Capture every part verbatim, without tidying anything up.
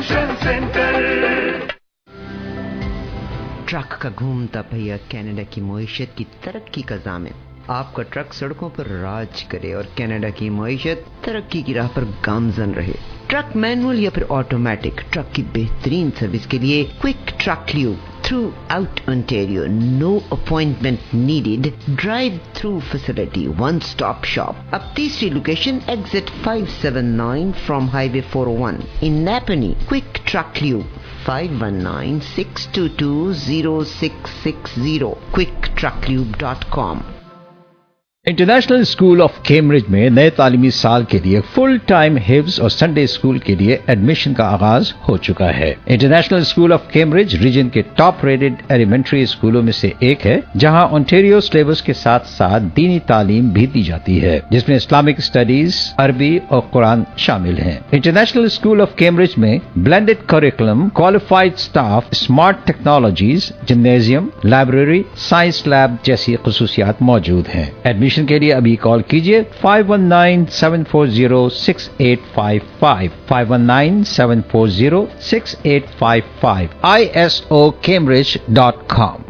Distribution centre. Truck का घूमता पहिया कनाडा की मईशत की तरक्की का ज़ामिन। आपका ट्रक सड़कों पर राज करे और कनाडा की मईशत तरक्की की राह पर गामजन रहे। ट्रक मैनुअल या फिर ऑटोमेटिक, ट्रक की बेहतरीन सर्विस के लिए quick truck lube throughout Ontario, no appointment needed, drive through facility, one stop shop. अब तीसरी location exit five seven nine from highway four O one in Nepean. Quick truck lube five one nine, six two two, zero six six zero, quick truck lube dot com। International school of Cambridge में नए तालीमी साल के लिए full time हिफ्ज और Sunday school के लिए admission का आगाज हो चुका है। International school of Cambridge region के टॉप रेटेड एलिमेंट्री स्कूलों में से एक है, जहां ओंटारियो सिलेबस के साथ साथ दीनी तालीम भी दी जाती है, जिसमें इस्लामिक स्टडीज, अरबी और कुरान शामिल हैं। इंटरनेशनल स्कूल ऑफ कैम्ब्रिज में blended curriculum, qualified staff, smart technologies, gymnasium, library, science lab जैसी खुसूसियात मौजूद हैं। एडमिशन के लिए अभी कॉल कीजिए five one nine, seven four zero, six eight five five, five one nine, seven four zero, six eight five five, I S O cambridge dot com।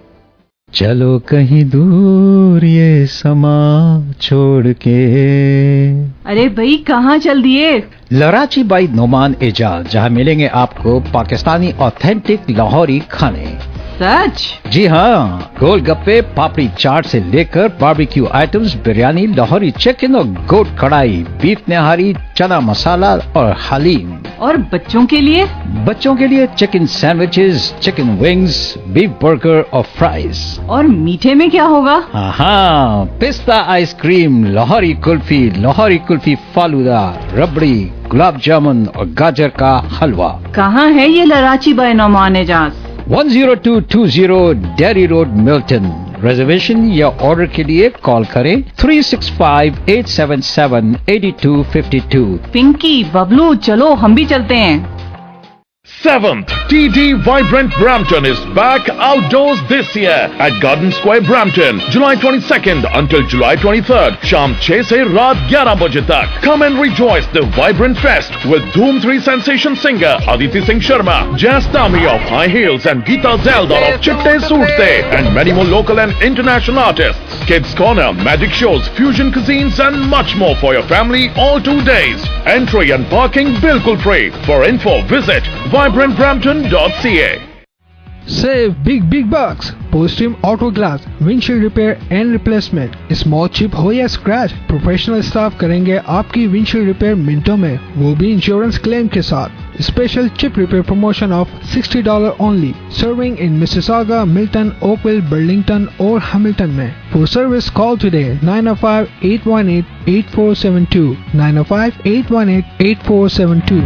चलो कहीं दूर ये समा छोड़ के। अरे भाई कहाँ चल दिए? लराची बाई नोमान एजाज, जहाँ मिलेंगे आपको पाकिस्तानी ऑथेंटिक लाहौरी खाने। सच? जी हाँ, गोलगप्पे, पापड़ी चाट से लेकर barbecue items, biryani, Lahori chicken और गोट कढ़ाई, बीफ निहारी, चना मसाला और हलीम। और बच्चों के लिए? बच्चों के लिए chicken sandwiches, chicken wings, beef burger और फ्राइज। और मीठे में क्या होगा? हाँ, पिस्ता आइसक्रीम, लाहौरी कुल्फी, लाहौरी कुल्फी फालूदा, रबड़ी, गुलाब जामुन और गाजर का हलवा। कहाँ है ये लराची by Noman Ejaz? one zero two two zero Derry Road, Milton। Reservation या ऑर्डर के लिए कॉल करें three six five, eight seven seven, eight two five two। Pinky, Bablu, चलो हम भी चलते हैं। Seventh T D Vibrant Brampton is back outdoors this year at Garden Square, Brampton, July twenty-second until July twenty-third. Sham six se raat eleven baje tak. Come and rejoice the Vibrant Fest with Dhoom three sensation singer Aditi Singh Sharma, Jazz Tami of High Heels and Geeta Zeldar of Chitte Surte, and many more local and international artists. Kids Corner, magic shows, fusion cuisines and much more for your family all two days. Entry and parking bilkul free. For info visit vibrant brampton dot c a। Save big big bucks. Postream Auto Glass, windshield repair and replacement। Small chip हो या scratch, professional staff करेंगे आपकी windshield repair मिनटों में, वो भी insurance claim के साथ। Special chip repair promotion of sixty dollars only. Serving in Mississauga, Milton, Oakville, Burlington और हैमिल्टन में। For service call today nine oh five, eight one eight, eight four seven two, nine oh five, eight one eight, eight four seven two।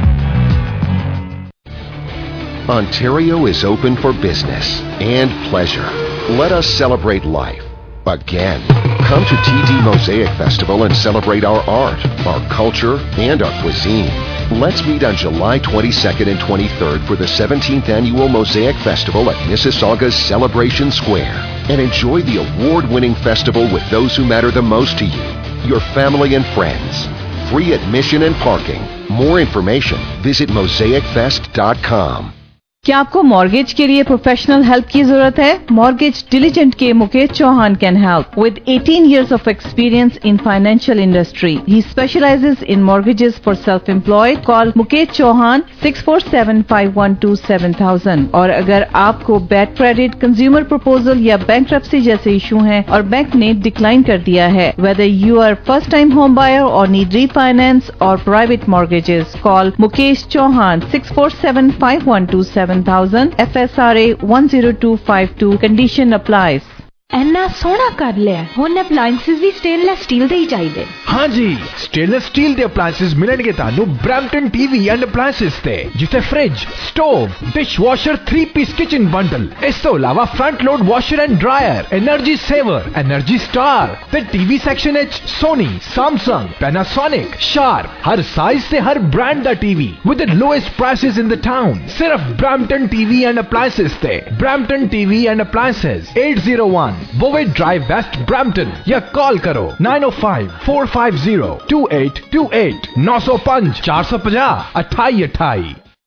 Ontario is open for business and pleasure. Let us celebrate life again. Come to T D Mosaic Festival and celebrate our art, our culture, and our cuisine. Let's meet on July twenty-second and twenty-third for the seventeenth Annual Mosaic Festival at Mississauga's Celebration Square and enjoy the award-winning festival with those who matter the most to you, your family and friends. Free admission and parking. More information, visit mosaic fest dot com. क्या आपको mortgage के लिए professional help की जरूरत है? Mortgage diligent के Mukesh Chauhan can help with eighteen years of experience in financial industry. He specializes in mortgages for self-employed. Call Mukesh Chauhan six four seven, five one two, seven thousand। और अगर आपको बैड क्रेडिट, कंज्यूमर प्रपोजल या bankruptcy जैसे issue हैं और bank ने decline कर दिया है, whether you are first time home buyer or need refinance or private mortgages, call Mukesh Chauhan six four seven, five one two, seven thousand, F S R A one zero two five two। Condition applies। ਇੰਨਾ ਸੋਹਣਾ ਕਰ ਲਿਆ, ਹੁਣ ਅਪਲਾਈਐਂਸਿਸ ਵੀ stainless steel ਦੇ ਹੀ ਚਾਹੀਦੇ। हाँ जी, stainless steel ਦੇ ਅਪਲਾਈਐਂਸਿਸ ਮਿਲਣਗੇ ਤੁਹਾਨੂੰ ਬ੍ਰੈਂਪਟਨ ਟੀਵੀ ਐਂਡ ਅਪਲਾਈਐਂਸਿਸ ਤੇ, ਜਿੱਥੇ fridge, stove, dishwasher, three piece kitchen bundle, ਇਸ ਤੋਂ ਇਲਾਵਾ front load washer and dryer, energy saver, energy star ਤੇ ਟੀਵੀ ਸੈਕਸ਼ਨ ਵਿੱਚ ਸੋਨੀ, ਸੈਮਸੰਗ, ਪੈਨਾਸੋਨਿਕ, ਸ਼ਾਰਪ, ਹਰ ਸਾਈਜ਼ ਤੇ ਹਰ ਬ੍ਰਾਂਡ ਦਾ TV with the lowest prices in the town. ਸਿਰਫ ਬ੍ਰੈਂਪਟਨ ਟੀਵੀ ਐਂਡ ਅਪਲਾਈਐਂਸਿਸ ਤੇ। Brampton TV and appliances eight zero one Bovey Drive West, Brampton, या call करो nine oh five, four five zero, two eight two eight, nine oh five, four five zero, अट्ठाई अट्ठाई।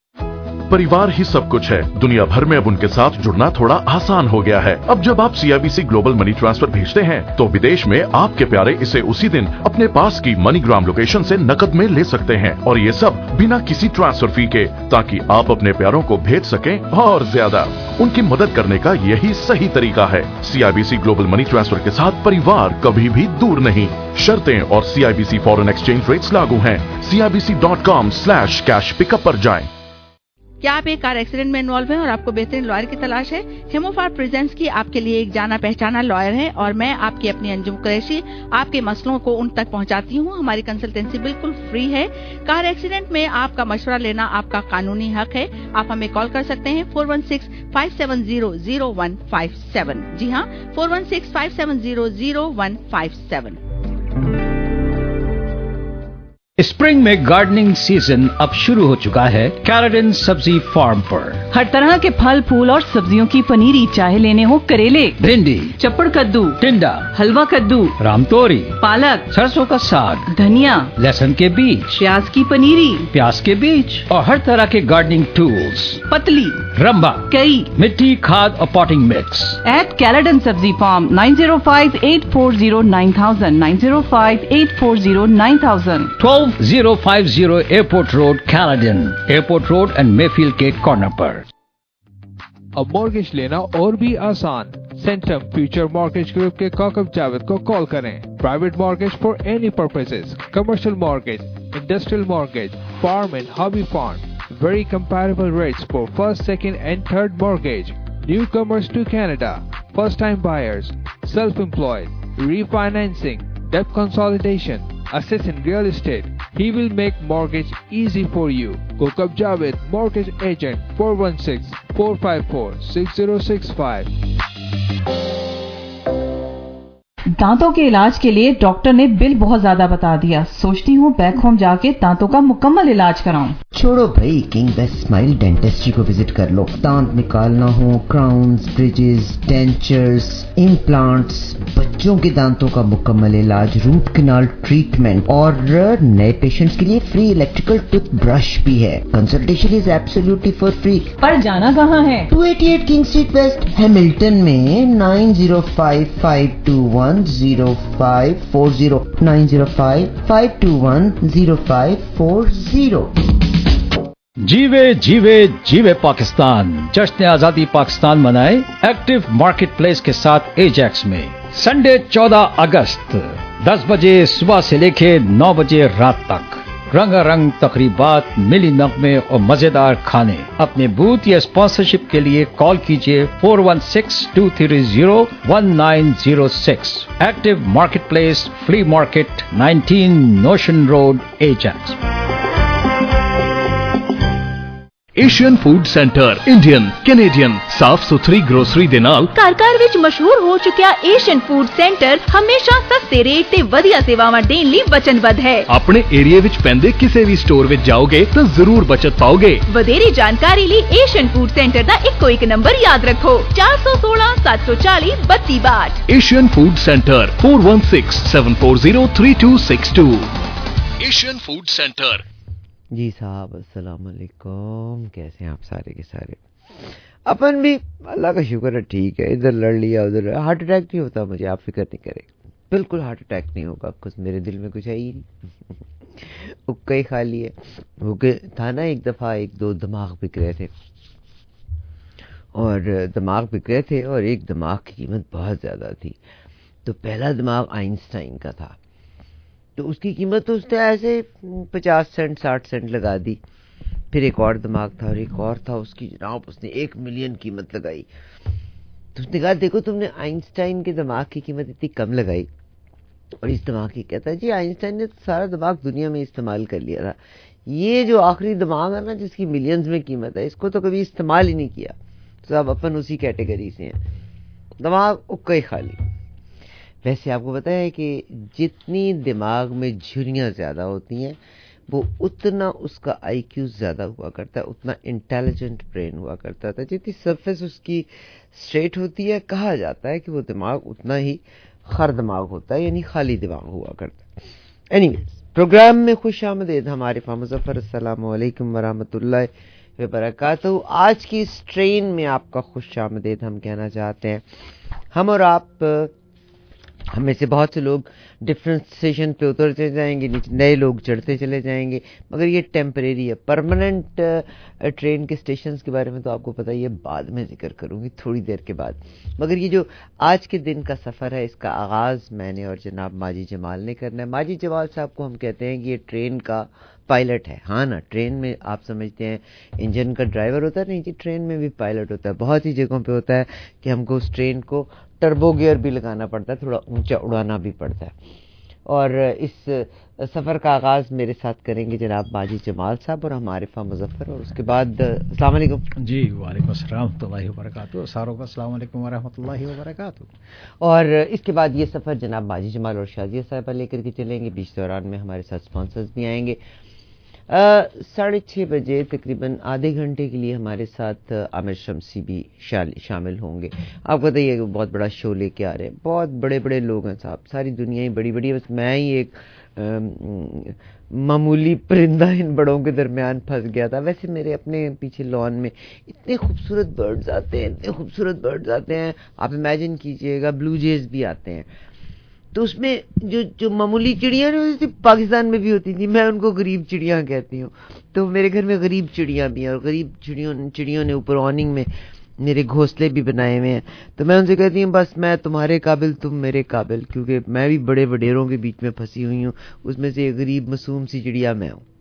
परिवार ही सब कुछ है। दुनिया भर में अब उनके साथ जुड़ना थोड़ा आसान हो गया है। अब जब आप सीआईबीसी ग्लोबल मनी ट्रांसफर भेजते हैं तो विदेश में आपके प्यारे इसे उसी दिन अपने पास की मनीग्राम लोकेशन से नकद में ले सकते हैं, और ये सब बिना किसी ट्रांसफर फी के, ताकि आप अपने प्यारों को भेज सकें और ज्यादा। उनकी मदद करने का यही सही तरीका है। सीआईबीसी ग्लोबल मनी ट्रांसफर के साथ परिवार कभी भी दूर नहीं। शर्तें और सीआईबीसी फॉरेन एक्सचेंज रेट्स लागू हैं। CIBC dot com slash cash pickup पर जाएं। क्या आप एक कार एक्सीडेंट में इन्वॉल्व हैं और आपको बेहतरीन लॉयर की तलाश है? हेमोफार प्रेजेंट्स की आपके लिए एक जाना पहचाना लॉयर है, और मैं आपकी अपनी अंजुम कुरैशी आपके मसलों को उन तक पहुंचाती हूं। हमारी कंसल्टेंसी बिल्कुल फ्री है। कार एक्सीडेंट में आपका मशवरा लेना आपका कानूनी हक है। आप हमें कॉल कर सकते हैं four one six five seven zero zero one five seven. जी हाँ, four one six five seven zero zero one five seven. Spring में गार्डनिंग सीजन अब शुरू हो चुका है कैलेडन सब्जी फार्म पर। हर तरह के फल फूल और सब्जियों की पनीरी, चाहे लेने हो करेले, भिंडी, चप्पड़ कद्दू, टिंडा, हलवा कद्दू, रामतोरी, पालक, सरसों का साग, धनिया, लहसुन के बीज, प्याज की पनीरी, प्याज के बीज और हर तरह के गार्डनिंग टूल्स, पतली, रंबा, कई, मिट्टी, खाद और potting mix. At Caledon Sabzi farm nine zero five eight four zero nine thousand nine zero five eight four zero nine thousand twelve zero five zero airport road, Caledon, airport road and Mayfield के corner पर। अब mortgage लेना और भी आसान। Centum future mortgage group के काकब जावेद को call करें। Private mortgage for any purposes, commercial mortgage, industrial mortgage, farm and hobby farm, very comparable rates for first, second and third mortgage. Newcomers to Canada, first time buyers, self-employed, refinancing, debt consolidation, assets in real estate. He will make mortgage easy for you. Kokab Javed, mortgage agent, four one six, four five four, six zero six five. दांतों के इलाज के लिए doctor ने bill बहुत ज्यादा बता दिया। सोचती हूँ बैक होम जाके दांतों का मुकम्मल इलाज कराऊं। छोड़ो भाई, किंग बेस्ट स्माइल डेंटिस्ट्री को विजिट कर लो। दांत निकालना हो, क्राउन्स, ब्रिजेस, डेंचर्स, इम्प्लांट्स, बच्चों के दांतों का मुकम्मल इलाज, रूट कैनाल ट्रीटमेंट, और नए पेशेंट्स के लिए फ्री इलेक्ट्रिकल टूथ ब्रश भी है। Consultation is absolutely for free. पर जाना कहाँ है? Two eighty eight King street west, Hamilton में nine zero five five two one zero five four zero nine zero five five two one zero five four zero. जीवे जीवे जीवे पाकिस्तान। जश्न आजादी पाकिस्तान मनाए एक्टिव मार्केट प्लेस के साथ एजैक्स में संडे चौदह अगस्त दस बजे सुबह से लेके नौ बजे रात तक रंगारंग तकरीबात, मिली नगमे और मजेदार खाने। अपने बूथ या स्पॉन्सरशिप के लिए कॉल कीजिए four one six two three zero one nine zero six. Active marketplace, flea market, nineteen notion road, Ajax. Asian food centre Indian Canadian ਸਾਫ ਸੁਥਰੀ ਗਰੋਸਰੀ ਦੇ ਨਾਲ ਘਰ ਘਰ ਵਿੱਚ ਮਸ਼ਹੂਰ ਹੋ ਚੁੱਕਿਆ ਏਸ਼ੀਅਨ ਫੂਡ ਸੈਂਟਰ ਹਮੇਸ਼ਾ ਸਸਤੇ ਰੇਟ ਤੇ ਵਧੀਆ ਸੇਵਾਵਾਂ ਦੇਣ ਲਈ ਵਚਨਬੱਧ ਹੈ। ਆਪਣੇ ਏਰੀਆ ਵਿੱਚ ਪੈਂਦੇ ਕਿਸੇ ਵੀ ਸਟੋਰ ਵਿੱਚ ਜਾਓਗੇ ਤਾਂ ਜ਼ਰੂਰ ਬਚਤ ਪਾਓਗੇ। ਵਧੇਰੇ ਜਾਣਕਾਰੀ ਲਈ ਏਸ਼ੀਅਨ ਫੂਡ ਸੈਂਟਰ ਦਾ ਇੱਕੋ ਇੱਕ ਨੰਬਰ ਯਾਦ ਰੱਖੋ, ਚਾਰ ਸੌ ਸੋਲਾਂ ਸੱਤ ਸੌ ਚਾਲੀ ਬੱਤੀ ਬਾਹਠ। Asian food centre four one six seven four zero three two six two. Asian food centre. जी साहब, अस्सलाम वालेकुम। कैसे हैं आप सारे के सारे? अपन भी अल्लाह का शुक्र है ठीक है। इधर लड़ लिया उधर। हार्ट अटैक नहीं होता मुझे, आप फिक्र नहीं करें, बिल्कुल हार्ट अटैक नहीं होगा। कुछ मेरे दिल में कुछ है ही नहीं। उक्का ही खा लिए। होके था ना, एक दफ़ा एक दो दिमाग बिक रहे थे, और दिमाग बिक रहे थे और एक दिमाग की कीमत बहुत ज़्यादा थी। तो पहला दिमाग आइंस्टाइन का था, तो उसकी कीमत तो उसने ऐसे पचास सेंट साठ सेंट लगा दी। फिर एक और दिमाग था और एक और था, उसकी जनाब उसने एक मिलियन कीमत लगाई। तो उसने कहा देखो तुमने आइंस्टाइन के दिमाग की कीमत इतनी कम लगाई और इस दिमाग की। कहता है जी आइंस्टाइन ने तो सारा दिमाग दुनिया में इस्तेमाल कर लिया था, ये जो आखिरी दिमाग है ना जिसकी मिलियंस में कीमत है, इसको तो कभी इस्तेमाल ही नहीं किया। तो अब अपन उसी कैटेगरी से हैं, दिमाग उक्का ही खाली। वैसे आपको पता है कि जितनी दिमाग में झुर्रियाँ ज़्यादा होती हैं वो उतना उसका आईक्यू ज़्यादा हुआ करता है, उतना इंटेलिजेंट ब्रेन हुआ करता था। जितनी सरफेस उसकी स्ट्रेट होती है, कहा जाता है कि वो दिमाग उतना ही खर दिमाग होता है, यानी खाली दिमाग हुआ करता है। एनीवेज, प्रोग्राम में खुश आमदीद हमारे फा मुज़फ़्फ़र। अस्सलामु अलैकुम वरहमतुल्लाहि وبرکاتہ. آج کی اس ٹرین میں آپ کا خوش آمدید ہم کہنا چاہتے ہیں. ہم اور آپ ہم میں سے بہت سے لوگ ڈفرینٹ اسٹیشن پہ اترتے جائیں گے, نئے لوگ چڑھتے چلے جائیں گے, مگر یہ ٹیمپریری ہے. پرماننٹ ٹرین کے اسٹیشنز کے بارے میں تو آپ کو پتہ ہی ہے, بعد میں ذکر کروں گی تھوڑی دیر کے بعد. مگر یہ جو آج کے دن کا سفر ہے, اس کا آغاز میں نے اور جناب ماجی جمال نے کرنا ہے. ماجی جمال صاحب کو ہم کہتے ہیں کہ یہ ٹرین کا پائلٹ ہے. ہاں نا, ٹرین میں آپ سمجھتے ہیں انجن کا ڈرائیور ہوتا ہے, نہیں جی, ٹرین میں بھی پائلٹ ہوتا ہے. بہت سی جگہوں پہ ہوتا ہے کہ ہم کو اس ٹرین کو ٹربو گیئر بھی لگانا پڑتا ہے, تھوڑا اونچا اڑانا بھی پڑتا ہے. اور اس سفر کا آغاز میرے ساتھ کریں گے جناب ماجی جمال صاحب اور ہم عارفہ مظفر, اور اس کے بعد السلام علیکم. جی وعلیکم السلام ورحمۃ اللہ وبرکاتہ. ساروں کا السلام علیکم ورحمۃ اللہ وبرکاتہ. اور اس کے بعد یہ سفر جناب ماجی جمال اور شازیہ صاحبہ لے کر کے چلیں گے. بیچ دوران میں ہمارے ساتھ اسپانسرز بھی آئیں گے. ساڑھے چھ بجے تقریباً آدھے گھنٹے کے لیے ہمارے ساتھ عامر شمسی بھی شامل ہوں گے. آپ کو بتائیے کہ بہت بڑا شو لے کے آ رہے ہیں, بہت بڑے بڑے لوگ ہیں صاحب, ساری دنیا ہی بڑی بڑی ہے, بس میں ہی ایک معمولی پرندہ ان بڑوں کے درمیان پھنس گیا تھا. ویسے میرے اپنے پیچھے لان میں اتنے خوبصورت برڈز آتے ہیں, اتنے خوبصورت برڈز آتے ہیں, آپ امیجن کیجئے گا. بلو جیز بھی آتے ہیں, تو اس میں جو جو معمولی چڑیاں نا, پاکستان میں بھی ہوتی تھی, میں ان کو غریب چڑیاں کہتی ہوں. تو میرے گھر میں غریب چڑیاں بھی ہیں, اور غریب چڑیوں چڑیوں نے اوپر آننگ میں میرے گھونسلے بھی بنائے ہوئے ہیں. تو میں ان سے کہتی ہوں بس میں تمہارے قابل, تم میرے قابل, کیونکہ میں بھی بڑے وڈیروں کے بیچ میں پھنسی ہوئی ہوں. اس میں سے غریب معصوم سی چڑیا میں ہوں.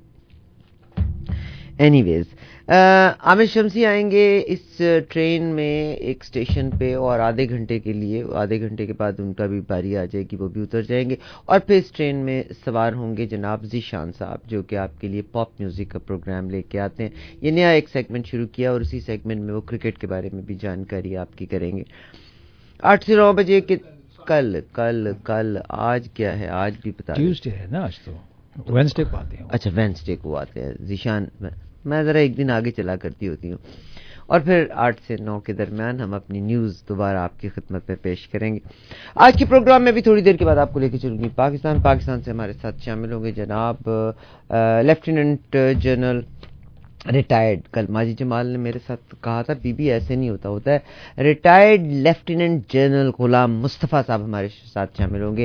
اینی ویز, عامر شمسی آئیں گے اس ٹرین میں ایک اسٹیشن پہ, اور آدھے گھنٹے کے لیے, آدھے گھنٹے کے بعد ان کا بھی باری آ جائے گی, وہ بھی اتر جائیں گے. اور پھر اس ٹرین میں سوار ہوں گے جناب ذیشان صاحب, جو کہ آپ کے لیے پاپ میوزک کا پروگرام لے کے آتے ہیں. یہ نیا ایک سیگمنٹ شروع کیا, اور اسی سیگمنٹ میں وہ کرکٹ کے بارے میں بھی جانکاری آپ کی کریں گے. آٹھ سے نو بجے کے کل کل کل آج کیا ہے, آج بھی بتا ٹیوزڈے ہے نا, آج تو وینسڈے کو آتے ہیں. اچھا وینسڈے کو آتے ہیں ذیشان, میں ذرا ایک دن آگے چلا کرتی ہوتی ہوں. اور پھر آٹھ سے نو کے درمیان ہم اپنی نیوز دوبارہ آپ کی خدمت میں پیش کریں گے. آج کے پروگرام میں بھی تھوڑی دیر کے بعد آپ کو لے کے چلوں گی پاکستان. پاکستان سے ہمارے ساتھ شامل ہوں گے جناب لیفٹیننٹ جنرل ریٹائرڈ, کل ماجی جمال نے میرے ساتھ کہا تھا بی بی ایسے نہیں ہوتا ہوتا ہے, retired lieutenant general Ghulam Mustafa صاحب ہمارے ساتھ شامل ہوں گے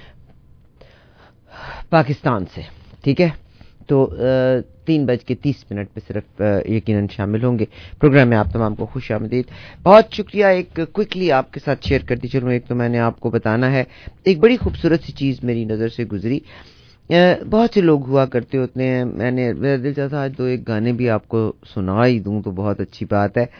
پاکستان سے. ٹھیک ہے, تو تین بج کے تیس منٹ پہ صرف یقیناً شامل ہوں گے پروگرام میں. آپ تمام کو خوش آمدید, بہت شکریہ. ایک کوئکلی آپ کے ساتھ شیئر کرتی چلوں. ایک تو میں نے آپ کو بتانا ہے, ایک بڑی خوبصورت سی چیز میری نظر سے گزری. بہت سے لوگ ہوا کرتے ہوتے ہیں, میں نے میرا دل چاہتا آج دو ایک گانے بھی آپ کو سنا ہی دوں تو بہت اچھی بات ہے.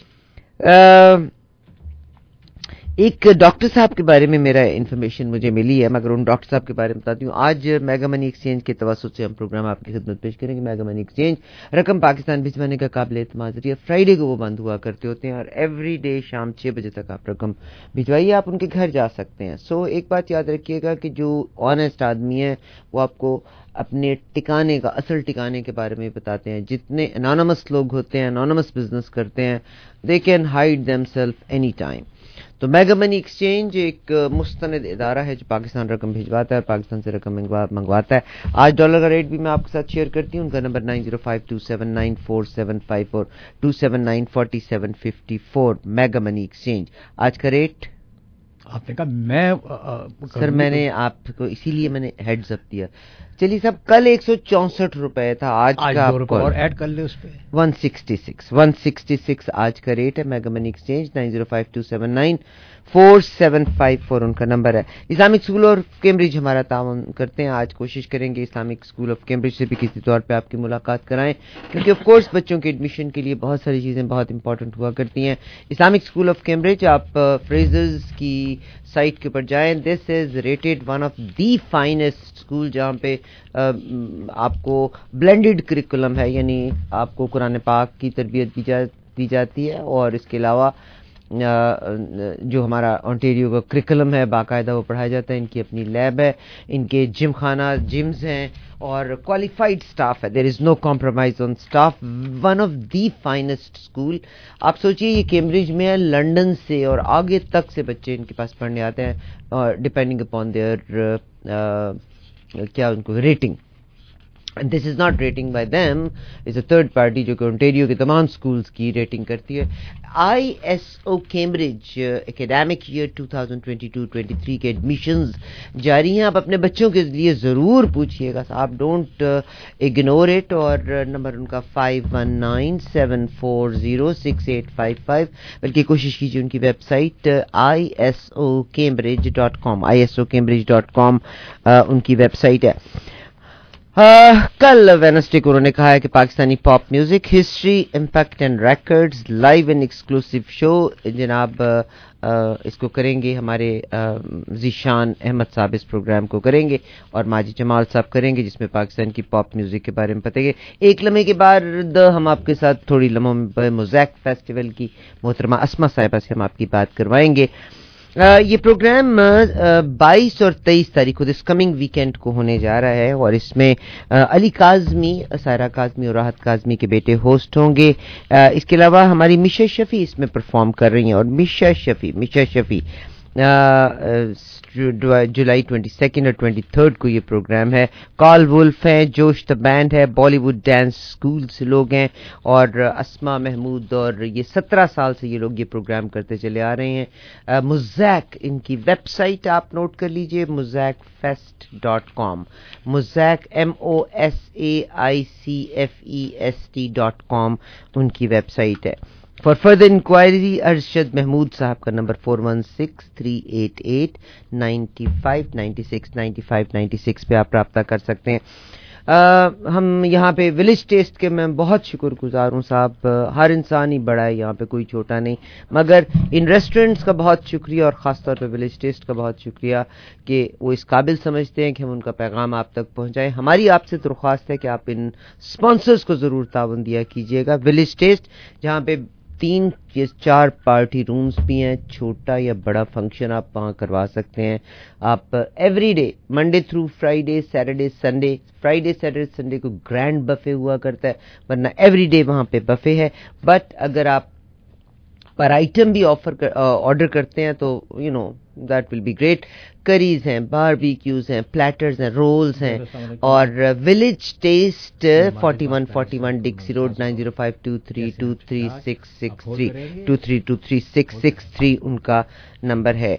ایک ڈاکٹر صاحب کے بارے میں میرا انفارمیشن مجھے ملی ہے, مگر ان ڈاکٹر صاحب کے بارے میں بتاتی ہوں. آج میگا منی ایکسچینج کے توسط سے ہم پروگرام آپ کی خدمت پیش کریں گے. میگا منی ایکسچینج رقم پاکستان بھجوانے کا قابل اعتماد ذریعہ. فرائیڈے کو وہ بند ہوا کرتے ہوتے ہیں, اور ایوری ڈے شام چھ بجے تک آپ رقم بھجوائیے, آپ ان کے گھر جا سکتے ہیں. سو ایک بات یاد رکھیے گا کہ جو آنیسٹ آدمی ہے وہ آپ کو اپنے ٹکانے کا, اصل ٹکانے کے بارے میں بتاتے ہیں. جتنے انانمس لوگ ہوتے ہیں, انانمس بزنس کرتے ہیں, they can hide them self any time. تو میگا منی ایکسچینج ایک مستند ادارہ ہے جو پاکستان رقم بھجواتا ہے, پاکستان سے رقم منگواتا ہے. آج ڈالر کا ریٹ بھی میں آپ کے ساتھ شیئر کرتی ہوں. ان کا نمبر nine zero five two seven nine four seven five four two seven nine forty seven fifty four. Mega money exchange. آج کا ریٹ آپ نے کہا میں سر, میں نے آپ کو اسی لیے میں نے ہیڈز اپ دیا. چلیے صاحب, کل ایک سو چونسٹھ روپے تھا, آج کا اور ایڈ کر لے اس پہ one sixty six one sixty six آج کا ریٹ ہے. Mega money exchange nine zero five two seven nine four seven five four ان کا نمبر ہے. اسلامک اسکول اور کیمبرج ہمارا تعاون کرتے ہیں. آج کوشش کریں گے اسلامک اسکول آف کیمبرج سے بھی کسی طور پہ آپ کی ملاقات کرائیں, کیونکہ آف کورس بچوں کے ایڈمیشن کے لیے بہت ساری چیزیں بہت امپورٹنٹ ہوا کرتی ہیں. اسلامک اسکول آف کیمبرج, آپ فریزرز کی سائٹ کے اوپر جائیں. This is rated one of the finest school, جہاں پہ آپ کو بلینڈڈ کریکولم ہے, یعنی آپ کو قرآن پاک کی تربیت دی جاتی ہے, اور اس کے علاوہ جو ہمارا آنٹیریو کا کریکولم ہے باقاعدہ وہ پڑھایا جاتا ہے. ان کی اپنی لیب ہے, ان کے جم خانہ جمز ہیں, اور کوالیفائڈ سٹاف ہے. There is no compromise on staff. One of the finest school. آپ سوچئے یہ کیمبرج میں ہے, لنڈن سے اور آگے تک سے بچے ان کے پاس پڑھنے آتے ہیں, ڈپینڈنگ اپون دیئر کیا ان کو rating. And this is not rating by them, it's a third party جو کہ ontario کے تمام schools کی ریٹنگ کرتی ہے. I S O Cambridge academic year twenty twenty-two twenty-three کے ایڈمیشنز جاری ہیں. آپ اپنے بچوں کے لیے ضرور پوچھیے گا صاحب, ڈونٹ اگنور اٹ. اور نمبر ان کا five one nine seven four zero six eight five five, بلکہ کوشش کیجیے ان کی website I S O Cambridge dot com I S O Cambridge dot com ان کی ویب سائٹ ہے. Uh, کل وینسڈے کو انہوں نے کہا ہے کہ Pakistani pop music history impact and records live and exclusive show جناب uh, اس کو کریں گے ہمارے ذیشان احمد صاحب اس پروگرام کو کریں گے اور ماجد جمال صاحب کریں گے, جس میں پاکستان کی پاپ میوزک کے بارے میں پتہ گے. ایک لمحے کے بعد ہم آپ کے ساتھ تھوڑی لمحوں میں موزیک فیسٹیول کی محترمہ اسما صاحبہ سے ہم آپ کی بات کروائیں گے. Uh, یہ پروگرام بائیس اور تیئیس تاریخ کو دس کمنگ ویکینڈ کو ہونے جا رہا ہے, اور اس میں uh, علی کاظمی, سائرہ کاظمی اور راحت کاظمی کے بیٹے ہوسٹ ہوں گے. uh, اس کے علاوہ ہماری میشا شفیع اس میں پرفارم کر رہی ہیں, اور Misha Shafi Misha Shafi July twenty second اور ٹوینٹی تھرڈ کو یہ پروگرام ہے. کال وولف ہیں, جوش دا بینڈ ہے, بالی ووڈ ڈانس اسکول سے لوگ ہیں, اور اسما محمود, اور یہ سترہ سال سے یہ لوگ یہ پروگرام کرتے چلے آ رہے ہیں. موزیک ان کی ویب سائٹ آپ نوٹ کر لیجئے, Mosaic fest dot com Mosaic M O S A I C F E S T dot com ان کی ویب سائٹ ہے. For further inquiry Arshad Mahmood صاحب کا نمبر four one six three eight eight ninety five ninety six ninety five ninety six پہ آپ رابطہ کر سکتے ہیں. آ, ہم یہاں پہ ولیج ٹیسٹ کے میں بہت شکر گزار ہوں صاحب, ہر انسان ہی بڑا ہے یہاں پہ, کوئی چھوٹا نہیں, مگر ان ریسٹورنٹس کا بہت شکریہ, اور خاص طور پہ ولیج ٹیسٹ کا بہت شکریہ کہ وہ اس قابل سمجھتے ہیں کہ ہم ان کا پیغام آپ تک پہنچائیں. ہماری آپ سے درخواست ہے کہ آپ ان اسپانسرز کو ضرور تعاون دیا کیجیے گا. ولیج ٹیسٹ جہاں پہ تین یا چار پارٹی رومز بھی ہیں, چھوٹا یا بڑا فنکشن آپ وہاں کروا سکتے ہیں. آپ every day Monday through Friday Saturday Sunday, Friday Saturday Sunday کو گرینڈ بفے ہوا کرتا ہے, ورنہ ایوری ڈے وہاں پہ بفے ہے. بٹ اگر آپ پر آئٹم بھی آفر آرڈر کرتے ہیں تو you know that will be great. Curries ہیں, باربیکیوز ہیں, پلیٹرز ہیں, رولز ہیں, اور village taste forty one forty one Dixie road nine zero five two three two three six six three two three two three six six three ان کا نمبر ہے.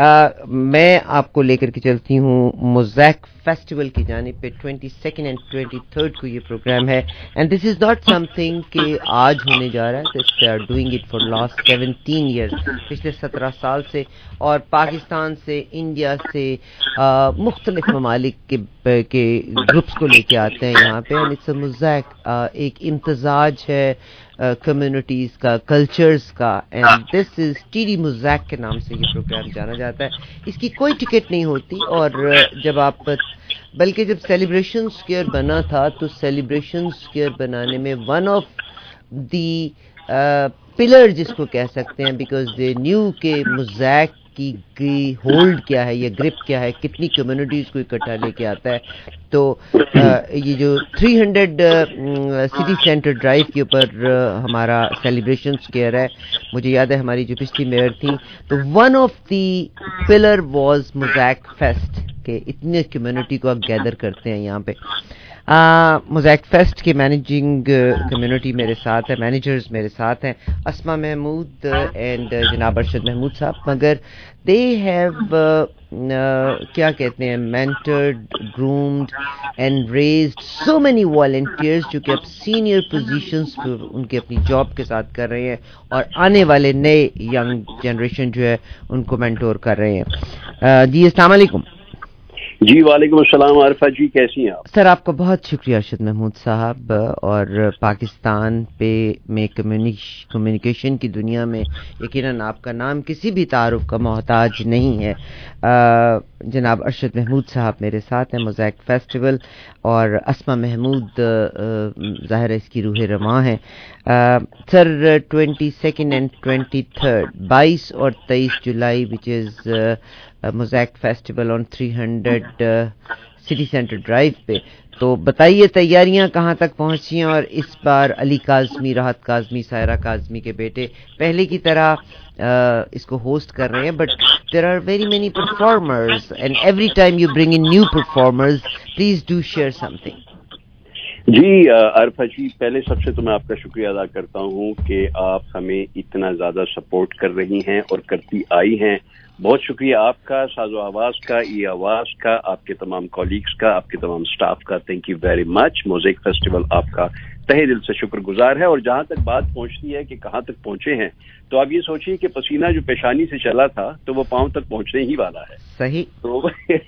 میں آپ کو لے کر کے چلتی ہوں موزیک فیسٹیول کی جانب پہ. Twenty second and twenty third کو یہ پروگرام ہے, and this is not something کہ آج ہونے جا رہا ہے, they are doing it for last seventeen years, پچھلے سترہ سال سے, اور پاکستان سے, انڈیا سے, مختلف ممالک کے کے گروپس کو لے کے آتے ہیں یہاں پہ. اینڈ اٹس اے موزیک, ایک امتزاج ہے کمیونٹیز کا, کلچرز کا, and this is T D Mosaic کے نام سے یہ پروگرام جانا جاتا ہے. اس کی کوئی ٹکٹ نہیں ہوتی, اور جب آپ بلکہ جب سیلیبریشن اسکوئر بنا تھا تو سیلیبریشن اسکوئر بنانے میں ون آف دی پلر جس کو کہہ سکتے ہیں, بیکاز دے نیو کہ موزیک کی ہولڈ کیا ہے, یہ گرپ کیا ہے, کتنی کمیونٹیز کو اکٹھا لے کے آتا ہے. تو یہ جو three hundred city centre drive کے اوپر ہمارا سیلیبریشن اسکوئر ہے, مجھے یاد ہے ہماری جو پچھلی میئر تھی, تو one of the pillar was Mosaic fest, کہ اتنے کمیونٹی کو آپ گیدر کرتے ہیں یہاں پہ. موزیک فیسٹ کے مینیجنگ کمیونٹی میرے ساتھ ہے, مینیجرز میرے ساتھ ہیں, اسما محمود اینڈ جناب ارشد محمود صاحب, مگر دے ہیو کیا کہتے ہیں mentored, groomed and raised so many volunteers جو کہ اب سینئر پوزیشنز پہ ان کے اپنی جاب کے ساتھ کر رہے ہیں, اور آنے والے نئے ینگ جنریشن جو ہے ان کو مینٹور کر رہے ہیں. جی السلام علیکم. جی وعلیکم السلام عارفہ جی, کیسی ہیں آپ؟ سر آپ کا بہت شکریہ ارشد محمود صاحب, اور پاکستان پہ میں کمیونیکیشن کی دنیا میں یقیناً آپ کا نام کسی بھی تعارف کا محتاج نہیں ہے. جناب ارشد محمود صاحب میرے ساتھ ہیں, موزیک فیسٹیول, اور اسما محمود ظاہر ہے اس کی روح رواں ہیں. Sir twenty second and twenty third بائیس اور تیئیس جولائی which is Mosaic festival on three hundred city centre drive پہ, تو بتائیے تیاریاں کہاں تک پہنچی ہیں, اور اس بار علی کاظمی, راحت کاظمی, سائرہ کاظمی کے بیٹے پہلے کی طرح اس کو ہوسٹ کر رہے ہیں, but there are very many performers and every time you bring in new performers, please do share something. جی عارفہ جی، پہلے سب سے تو میں آپ کا شکریہ ادا کرتا ہوں کہ آپ ہمیں اتنا زیادہ سپورٹ کر رہی ہیں اور کرتی آئی ہیں. بہت شکریہ آپ کا، ساز و آواز کا، ای آواز کا، آپ کے تمام کولیگز کا، آپ کے تمام سٹاف کا. Thank you very much. Mosaic festival آپ کا تہہ دل سے شکر گزار ہے. اور جہاں تک بات پہنچتی ہے کہ کہاں تک پہنچے ہیں، تو آپ یہ سوچیے کہ پسینہ جو پیشانی سے چلا تھا تو وہ پاؤں تک پہنچنے ہی والا ہے. صحیح. تو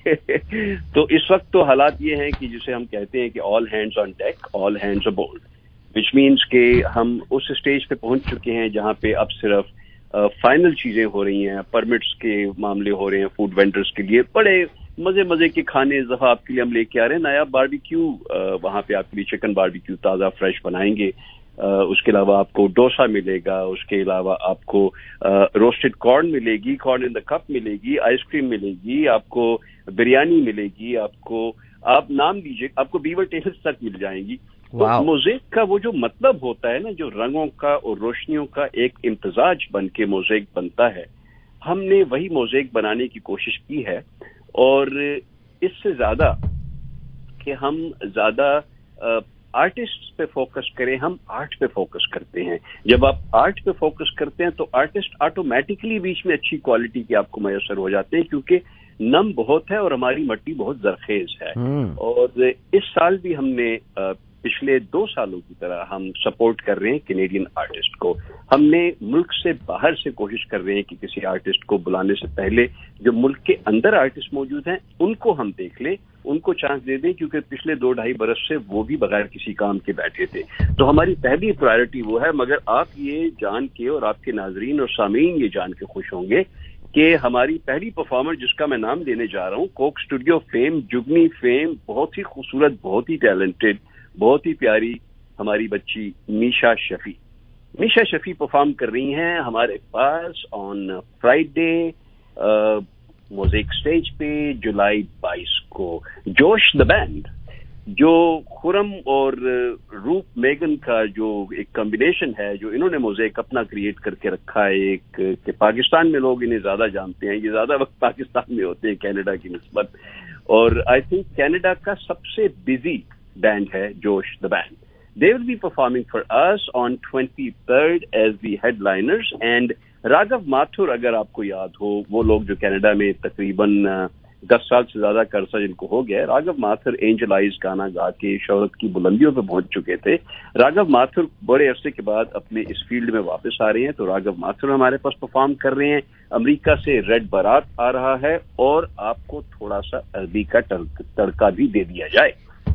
تو اس وقت تو حالات یہ ہیں کہ جسے ہم کہتے ہیں کہ all hands on deck, all hands aboard, which means کہ ہم اس اسٹیج پہ پہنچ چکے ہیں جہاں پہ اب صرف فائنل چیزیں ہو رہی ہیں. پرمٹس کے معاملے ہو رہے ہیں فوڈ وینڈرز کے لیے. بڑے مزے مزے کے کھانے اس دفعہ آپ کے لیے ہم لے کے آ رہے ہیں. نیا باربیکیو وہاں پہ آپ کے لیے چکن باربیکیو تازہ فریش بنائیں گے. اس کے علاوہ آپ کو ڈوسا ملے گا. اس کے علاوہ آپ کو روسٹڈ کارن ملے گی، کارن ان دا کپ ملے گی، آئس کریم ملے گی، آپ کو بریانی ملے گی، آپ کو آپ نام دیجیے، آپ کو بیور ٹیلز تک مل جائیں گی. تو موزیک کا وہ جو مطلب ہوتا ہے نا، جو رنگوں کا اور روشنیوں کا ایک امتزاج بن کے موزیک بنتا ہے، ہم نے وہی موزیک بنانے کی کوشش کی ہے. اور اس سے زیادہ کہ ہم زیادہ آرٹسٹ پہ فوکس کریں، ہم آرٹ پہ فوکس کرتے ہیں. جب آپ آرٹ پہ فوکس کرتے ہیں تو آرٹسٹ آٹومیٹکلی بیچ میں اچھی کوالٹی کے آپ کو میسر ہو جاتے ہیں، کیونکہ نم بہت ہے اور ہماری مٹی بہت زرخیز ہے. اور اس سال بھی ہم نے پچھلے دو سالوں کی طرح ہم سپورٹ کر رہے ہیں کینیڈین آرٹسٹ کو. ہم نے ملک سے باہر سے کوشش کر رہے ہیں کہ کسی آرٹسٹ کو بلانے سے پہلے جو ملک کے اندر آرٹسٹ موجود ہیں ان کو ہم دیکھ لیں، ان کو چانس دے دیں، کیونکہ پچھلے دو ڈھائی برس سے وہ بھی بغیر کسی کام کے بیٹھے تھے. تو ہماری پہلی پرائرٹی وہ ہے. مگر آپ یہ جان کے اور آپ کے ناظرین اور سامعین یہ جان کے خوش ہوں گے کہ ہماری پہلی پرفارمر جس کا میں نام دینے جا رہا ہوں، Coke studio fame, Jugni fame, بہت ہی خوبصورت، بہت ہی ٹیلنٹڈ، بہت ہی پیاری ہماری بچی میشا شفیع. میشا شفیع پرفارم کر رہی ہیں ہمارے پاس آن فرائیڈے موزیک اسٹیج پہ جولائی بائیس کو. جوش دا بینڈ، جو خرم اور روپ میگن کا جو ایک کمبینیشن ہے، جو انہوں نے موزیک اپنا کریٹ کر کے رکھا ہے، ایک کہ پاکستان میں لوگ انہیں زیادہ جانتے ہیں، یہ زیادہ وقت پاکستان میں ہوتے ہیں کینیڈا کی نسبت. اور آئی تھنک کینیڈا کا سب سے بزی بینڈ ہے Josh the band. They will be performing for us on twenty-third as the headliners. And Raghav Mathur, اگر آپ کو یاد ہو، وہ لوگ جو کینیڈا میں تقریباً دس سال سے زیادہ کا عرصہ جن کو ہو گیا ہے، راگھو ماتھر اینجل آئیز گانا گا کے شہرت کی بلندیوں پہ پہنچ چکے تھے. راگھو ماتھر بڑے عرصے کے بعد اپنے اس فیلڈ میں واپس آ رہے ہیں. تو راگھو ماتھر ہمارے پاس پرفارم کر رہے ہیں. امریکہ سے ریڈ برات آ رہا ہے، اور آپ کو تھوڑا سا عربی کا تڑکا بھی دے دیا جائے.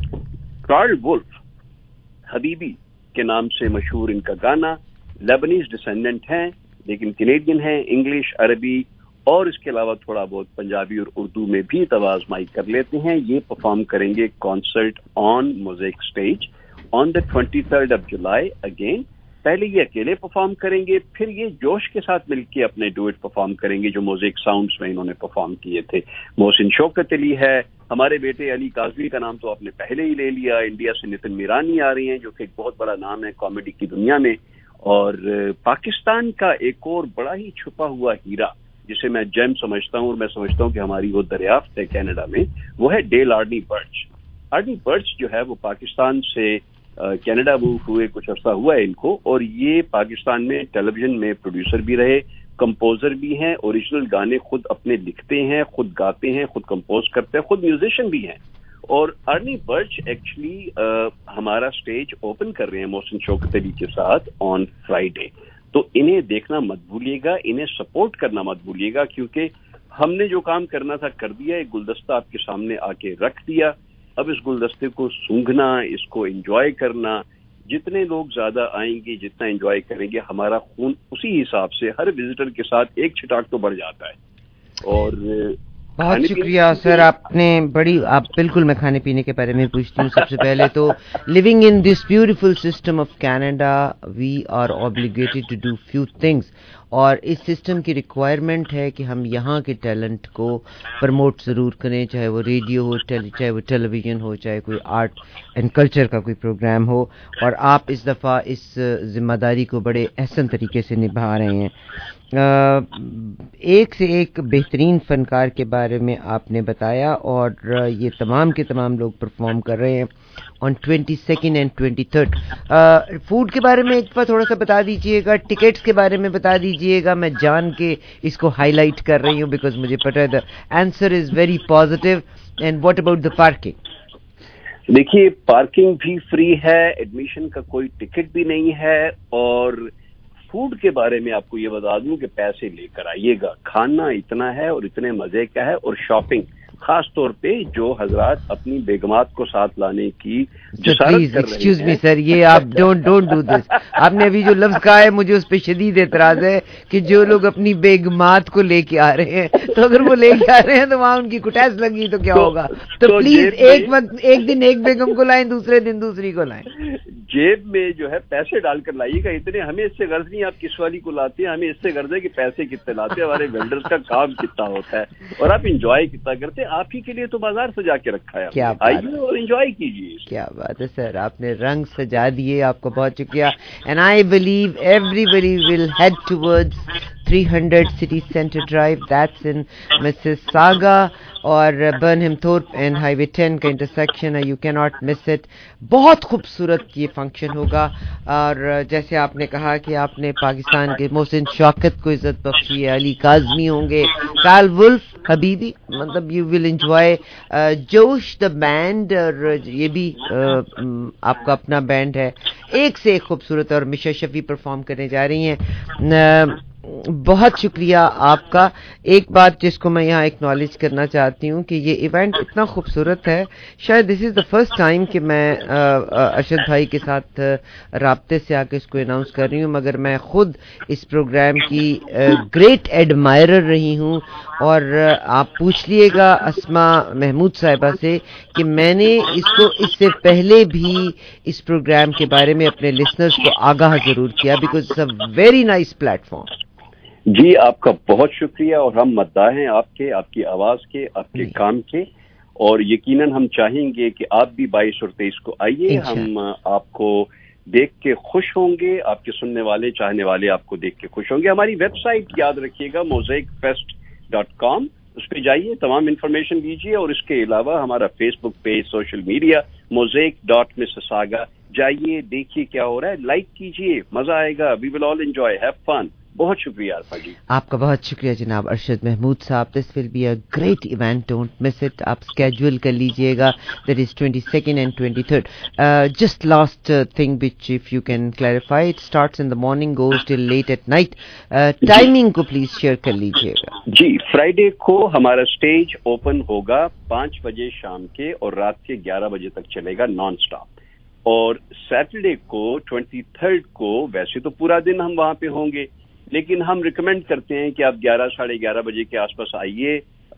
کارل وولف، حبیبی کے نام سے مشہور ان کا گانا. لیبنیز ڈسینڈنٹ ہیں لیکن کینیڈین ہیں. انگلش، عربی اور اس کے علاوہ تھوڑا بہت پنجابی اور اردو میں بھی توازمائی کر لیتے ہیں. یہ پرفارم کریں گے concert on Mosaic stage on the twenty third of July. Again پہلے یہ اکیلے پرفارم کریں گے، پھر یہ جوش کے ساتھ مل کے اپنے ڈوئٹ پرفارم کریں گے جو موزیک ساؤنڈز میں انہوں نے پرفارم کیے تھے. محسن شوکت علی ہے، ہمارے بیٹے علی کاظمی کا نام تو آپ نے پہلے ہی لے لیا. انڈیا سے نتن میرانی آ رہی ہیں جو کہ ایک بہت بڑا نام ہے کامیڈی کی دنیا میں. اور پاکستان کا ایک اور بڑا ہی چھپا ہوا ہیرا جسے میں جیم سمجھتا ہوں، اور میں سمجھتا ہوں کہ ہماری وہ دریافت ہے کینیڈا میں، وہ ہے ڈیل آرنی برچ. آرنی برچ جو ہے وہ پاکستان سے کینیڈا موو ہوئے کچھ عرصہ ہوا ہے ان کو، اور یہ پاکستان میں ٹیلی ویژن میں پروڈیوسر بھی رہے، کمپوزر بھی ہیں، اوریجنل گانے خود اپنے لکھتے ہیں، خود گاتے ہیں، خود کمپوز کرتے ہیں، خود میوزیشین بھی ہیں. اور ارنی برچ ایکچولی ہمارا اسٹیج اوپن کر رہے ہیں محسن شوکت علی کے ساتھ آن فرائیڈے. تو انہیں دیکھنا مت بھولیے گا، انہیں سپورٹ کرنا مت بھولیے گا، کیونکہ ہم نے جو کام کرنا تھا کر دیا. ایک گلدستہ آپ کے سامنے آ کے رکھ دیا. اب اس گلدستے کو سونگھنا، اس کو انجوائے کرنا. جتنے لوگ زیادہ آئیں گے، جتنا انجوائے کریں گے، ہمارا خون اسی حساب سے ہر وزٹر کے ساتھ ایک چھٹاک تو بڑھ جاتا ہے. اور بہت شکریہ سر، آپ نے بڑی آپ بالکل میں کھانے پینے کے بارے میں پوچھتی ہوں. سب سے پہلے تو living in this beautiful system of Canada we are obliged to do few things, اور اس سسٹم کی ریکوائرمنٹ ہے کہ ہم یہاں کے ٹیلنٹ کو پروموٹ ضرور کریں، چاہے وہ ریڈیو ہو، چاہے وہ ٹیلی ویژن ہو، چاہے کوئی آرٹ اینڈ کلچر کا کوئی پروگرام ہو. اور آپ اس دفعہ اس ذمہ داری کو بڑے احسن طریقے سے نبھا رہے ہیں. ایک سے ایک بہترین فنکار کے بارے میں آپ نے بتایا، اور یہ تمام کے تمام لوگ پرفارم کر رہے ہیں. on twenty-second and twenty-third. Food کے بارے میں ایک بار تھوڑا سا بتا دیجئے گا, ٹکٹس کے بارے میں بتا دیجئے گا. میں جان کے اس کو ہائی لائٹ کر رہی ہوں بیکاز مجھے پتا ہے the answer is very positive. And what about the parking? دیکھیے پارکنگ بھی فری ہے, ایڈمیشن کا کوئی ٹکٹ بھی نہیں ہے, اور فوڈ کے بارے میں آپ کو یہ بتا دوں کہ پیسے لے کر آئیے گا. کھانا اتنا ہے اور اتنے مزے کا ہے, اور شاپنگ خاص طور پہ جو حضرات اپنی بیگمات کو ساتھ لانے کی جسارت کر رہے ہیں. ایکسکیوز می سر, یہ آپ ڈونٹ ڈونٹ ڈو دس. آپ نے ابھی جو لفظ کہا ہے مجھے اس پہ شدید اعتراض ہے کہ جو لوگ اپنی بیگمات کو لے کے آ رہے ہیں, تو اگر وہ لے کے آ رہے ہیں تو وہاں ان کی کٹیس لگی تو کیا ہوگا؟ تو پلیز ایک وقت ایک دن ایک بیگم کو لائیں, دوسرے دن دوسری کو لائیں. جیب میں جو ہے پیسے ڈال کر لائیے گا. اتنے ہمیں اس سے غرض نہیں آپ کس والی کو لاتے ہیں, ہمیں اس سے غرض ہے کہ پیسے کتنے لاتے ہیں, ہمارے ویلڈرز کا کام کتنا ہوتا ہے, اور آپ انجوائے کتنا کرتے ہیں. آپ ہی کے لیے تو بازار سجا کے رکھا ہے, آئیے اور انجوائے کیجیے. کیا بات ہے سر, آپ نے رنگ سجا دیے, آپ کو بہت شکریہ. And I believe everybody will head towards three hundred City Center Drive. That's in Mississauga اور Burnhamthorpe and highway ten کا انٹرسیکشن ہے. یو کی ناٹ مس اٹ. بہت خوبصورت یہ فنکشن ہوگا, اور جیسے آپ نے کہا کہ آپ نے پاکستان کے محسن شوکت کو عزت بخشی ہے, علی کاظمی ہوں گے, کارل ولف حبیبی, مطلب یو ول انجوائے جوش دا بینڈ, اور یہ بھی آپ کا اپنا بینڈ ہے, ایک سے ایک خوبصورت, اور مشا شفیع پرفارم کرنے جا رہی ہیں. بہت شکریہ آپ کا. ایک بات جس کو میں یہاں ایکنالج کرنا چاہتی ہوں کہ یہ ایونٹ اتنا خوبصورت ہے, شاید دس از دا فرسٹ ٹائم کہ میں ارشد بھائی کے ساتھ رابطے سے آ کے اس کو اناؤنس کر رہی ہوں, مگر میں خود اس پروگرام کی گریٹ ایڈمائرر رہی ہوں. اور آپ پوچھ لیے گا اسما محمود صاحبہ سے کہ میں نے اس کو اس سے پہلے بھی اس پروگرام کے بارے میں اپنے لسنرز کو آگاہ ضرور کیا, because it's a very nice platform. جی آپ کا بہت شکریہ, اور ہم مداح ہیں آپ کے, آپ کی آواز کے, آپ کے کام کے, اور یقیناً ہم چاہیں گے کہ آپ بھی بائیس اور تیئیس کو آئیے. ہم آپ کو دیکھ کے خوش ہوں گے, آپ کے سننے والے چاہنے والے آپ کو دیکھ کے خوش ہوں گے. ہماری ویب سائٹ یاد رکھیے گا موزیک فیسٹ ڈاٹ کام, اس پہ جائیے, تمام انفارمیشن لیجیے, اور اس کے علاوہ ہمارا Facebook page, social media Mosaic dot Mississauga, جائیے دیکھیے کیا ہو رہا ہے, لائک کیجیے, مزہ آئے گا. وی ول آل انجوائے, ہیو فن. بہت شکریہ عرفا جی. آپ کا بہت شکریہ جناب ارشد محمود صاحب. This will be a great event, don't miss it. آپ اسکیجول کر لیجیے گا, that is twenty second and twenty third. Just last thing which if you can clarify, it starts in the morning, goes till late at night. Timing کو please share کر لیجیے گا. جی Friday کو ہمارا stage open ہوگا پانچ بجے شام کے, اور رات کے گیارہ بجے تک چلے گا نان اسٹاپ. اور سیٹرڈے کو ٹوینٹی تھرڈ کو ویسے تو پورا دن ہم وہاں پہ ہوں گے, لیکن ہم ریکمینڈ کرتے ہیں کہ آپ گیارہ ساڑھے گیارہ بجے کے آس پاس آئیے.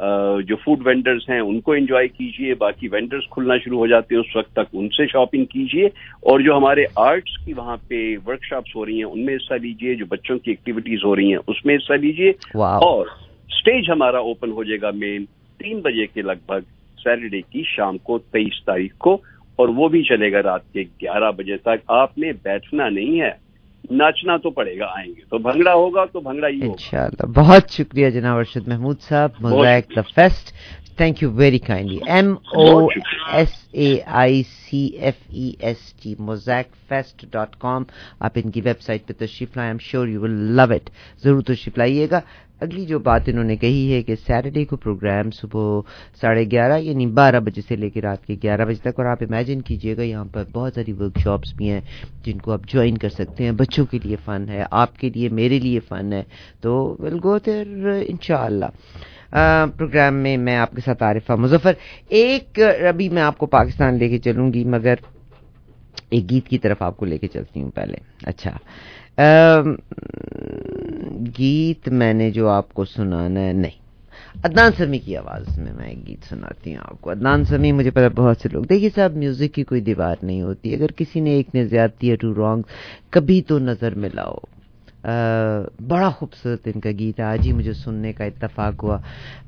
جو فوڈ وینڈرز ہیں ان کو انجوائے کیجیے, باقی وینڈرز کھلنا شروع ہو جاتے ہیں اس وقت تک, ان سے شاپنگ کیجیے, اور جو ہمارے آرٹس کی وہاں پہ ورک شاپس ہو رہی ہیں ان میں حصہ لیجیے, جو بچوں کی ایکٹیویٹیز ہو رہی ہیں اس میں حصہ لیجیے. اور اسٹیج ہمارا اوپن ہو جائے گا مین تین بجے کے لگ بھگ سیٹرڈے کی شام کو, تیئیس تاریخ کو, اور وہ بھی چلے گا رات کے گیارہ بجے تک. آپ نے بیٹھنا نہیں ہے, ناچنا تو پڑے گا, آئیں گے تو بھنگڑا ہوگا تو بھنگڑا ہی ہوگا انشاءاللہ. بہت شکریہ جناب ارشد محمود صاحب. موزیک دا fest, thank you very kindly. M O S A I C F E S T, mosaic fest dot com. آپ ان کی ویب سائٹ پہ تشریف لائیں, I'm sure you will love it. ضرور تشریف لائیے گا. اگلی جو بات انہوں نے کہی ہے کہ سیٹرڈے کو پروگرام صبح ساڑھے گیارہ یعنی بارہ بجے سے لے کے رات کے گیارہ بجے تک, اور آپ امیجن کیجئے گا یہاں پر بہت ساری ورک شاپس بھی ہیں جن کو آپ جوائن کر سکتے ہیں. بچوں کے لیے فن ہے, آپ کے لیے, میرے لیے فن ہے, تو ول گو دیر انشاءاللہ. پروگرام میں میں آپ کے ساتھ عارفہ مظفر. ایک ابھی میں آپ کو پاکستان لے کے چلوں گی, مگر ایک گیت کی طرف آپ کو لے کے چلتی ہوں پہلے. اچھا گیت میں نے جو آپ کو سنانا ہے, نہیں, عدنان سمیع کی آواز میں میں ایک گیت سناتی ہوں آپ کو. عدنان سمیع, مجھے پتا بہت سے لوگ, دیکھیے صاحب میوزک کی کوئی دیوار نہیں ہوتی. اگر کسی نے ایک نے زیادتی ہے ٹو رانگ کبھی تو نظر ملاؤ. بڑا خوبصورت ان کا گیت ہے, آج ہی مجھے سننے کا اتفاق ہوا.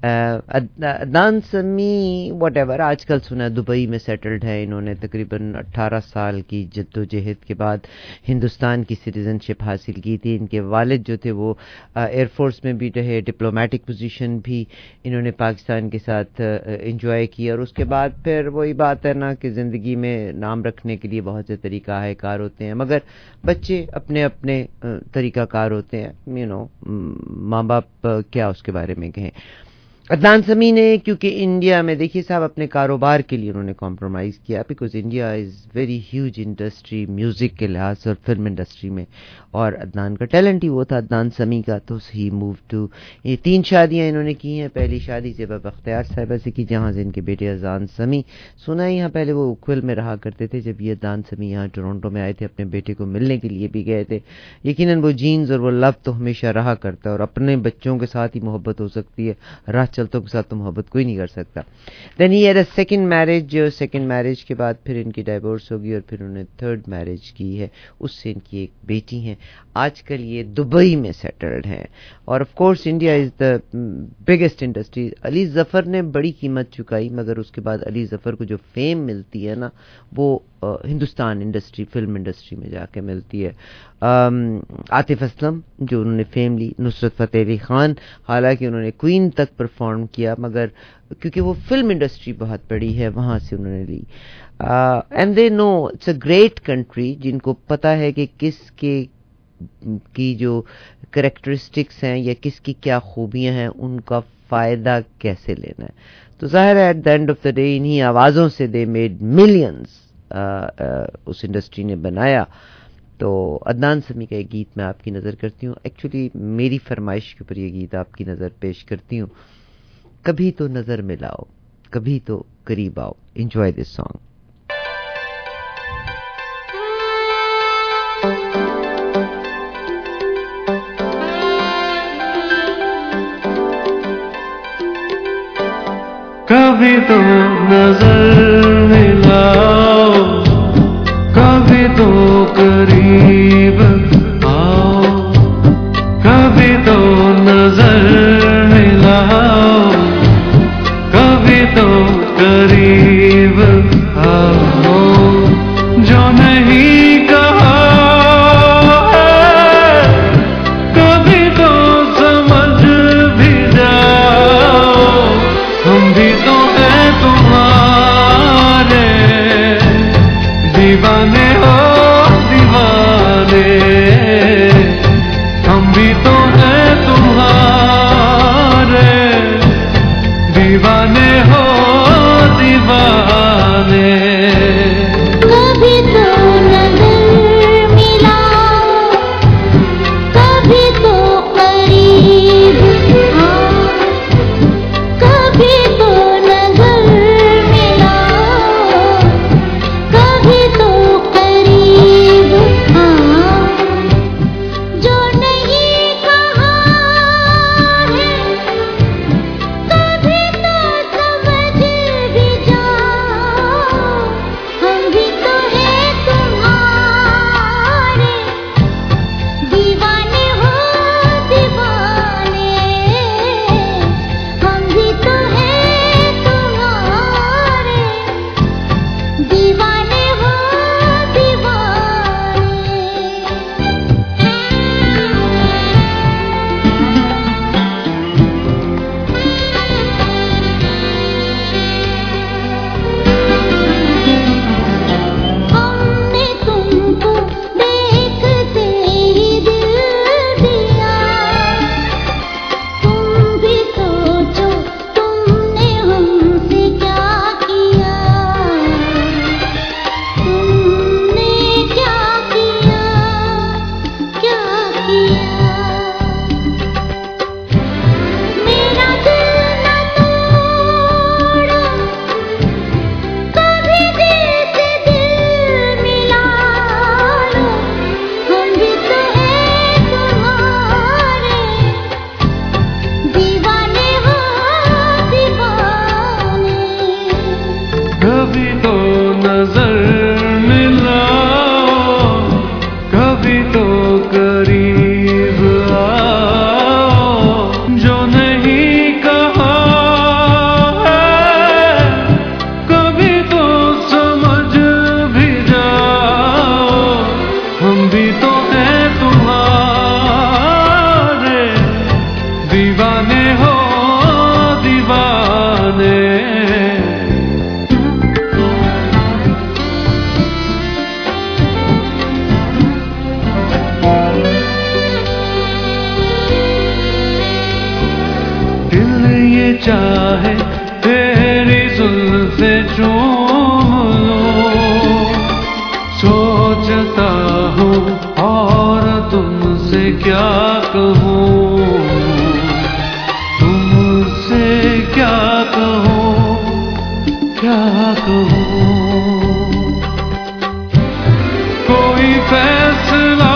عدنان سمیع واٹ ایور آج کل سنا دبئی میں سیٹلڈ ہے, انہوں نے تقریباً اٹھارہ سال کی جد و جہد کے بعد ہندوستان کی سٹیزن شپ حاصل کی تھی. ان کے والد جو تھے وہ ایئر فورس میں بھی رہے, ڈپلومیٹک پوزیشن بھی انہوں نے پاکستان کے ساتھ انجوائے کی, اور اس کے بعد پھر وہی بات ہے نا کہ زندگی میں نام رکھنے کے لیے بہت سے طریقہ ہے کار ہوتے ہیں, مگر بچے اپنے اپنے طریقہ کار ہوتے ہیں, یو نو ماں باپ کیا اس کے بارے میں کہیں. عدنان سمیع نے کیونکہ انڈیا میں دیکھیے صاحب اپنے کاروبار کے لیے انہوں نے کمپرومائز کیا, because India is very huge industry music کے لحاظ سے اور فلم انڈسٹری میں, اور عدنان کا ٹیلنٹ ہی وہ تھا عدنان سمیع کا, تو ہی موو ٹو. یہ تین شادیاں انہوں نے کی ہیں. پہلی شادی زیبا بختیار صاحبہ سے کی جہاں سے ان کے بیٹے عدنان سمیع سنا ہے یہاں پہلے وہ اکول میں رہا کرتے تھے. جب یہ عدنان سمیع یہاں ٹورنٹو میں آئے تھے اپنے بیٹے کو ملنے کے لیے بھی گئے تھے. یقیناً وہ جینز اور وہ لو تو ہمیشہ رہا کرتا ہے, اور اپنے بچوں کے ساتھ ہی محبت ہو سکتی ہے, راہ چلتوں کے ساتھ تو محبت کوئی نہیں کر سکتا. Then he had a second marriage, جو سیکنڈ میرج کے بعد پھر ان کی ڈائیورس ہوگی اور پھر انہوں نے تھرڈ میرج کی ہے, اس سے ان کی ایک بیٹی ہیں. آج کل یہ دبئی میں سیٹلڈ ہیں, اور of course India is the biggest industry. Ali Zafar نے بڑی قیمت چکائی, مگر اس کے بعد علی ظفر کو جو فیم ملتی ہے نا وہ ہندوستان انڈسٹری فلم انڈسٹری میں جا کے ملتی ہے. عاطف اسلم جو انہوں نے فیم لی, نصرت فتح علی خان حالانکہ انہوں نے کوئین تک پرفارم کیا, مگر کیونکہ وہ فلم انڈسٹری بہت بڑی ہے وہاں سے انہوں نے لی. And they know it's a great country, جن کو پتہ ہے کہ کس کے کی جو کریکٹرسٹکس ہیں یا کس کی کیا خوبیاں ہیں ان کا فائدہ کیسے لینا ہے. تو ظاہر ہے at the end of the day انہی آوازوں سے دے میڈ ملینز اس انڈسٹری نے بنایا. تو عدنان سمیع کا ایک گیت میں آپ کی نظر کرتی ہوں, ایکچولی میری فرمائش کے اوپر یہ گیت آپ کی نظر پیش کرتی ہوں. کبھی تو نظر ملاؤ, کبھی تو قریب آؤ. Enjoy this song. کبھی تو نظر ملاؤ, کبھی تو قریب آؤ, کبھی تو نظر ملاؤ, کبھی تو قریب آؤ. جو نہیں کہا ہے کبھی تو سمجھ بھی جاؤ, ہم بھی تو ہیں تمہارے चाहे तेरी जुल्फे चूम लूं, सोचता हूँ और तुमसे क्या कहूँ, तुमसे क्या कहूँ, क्या कहूँ। कोई फैसला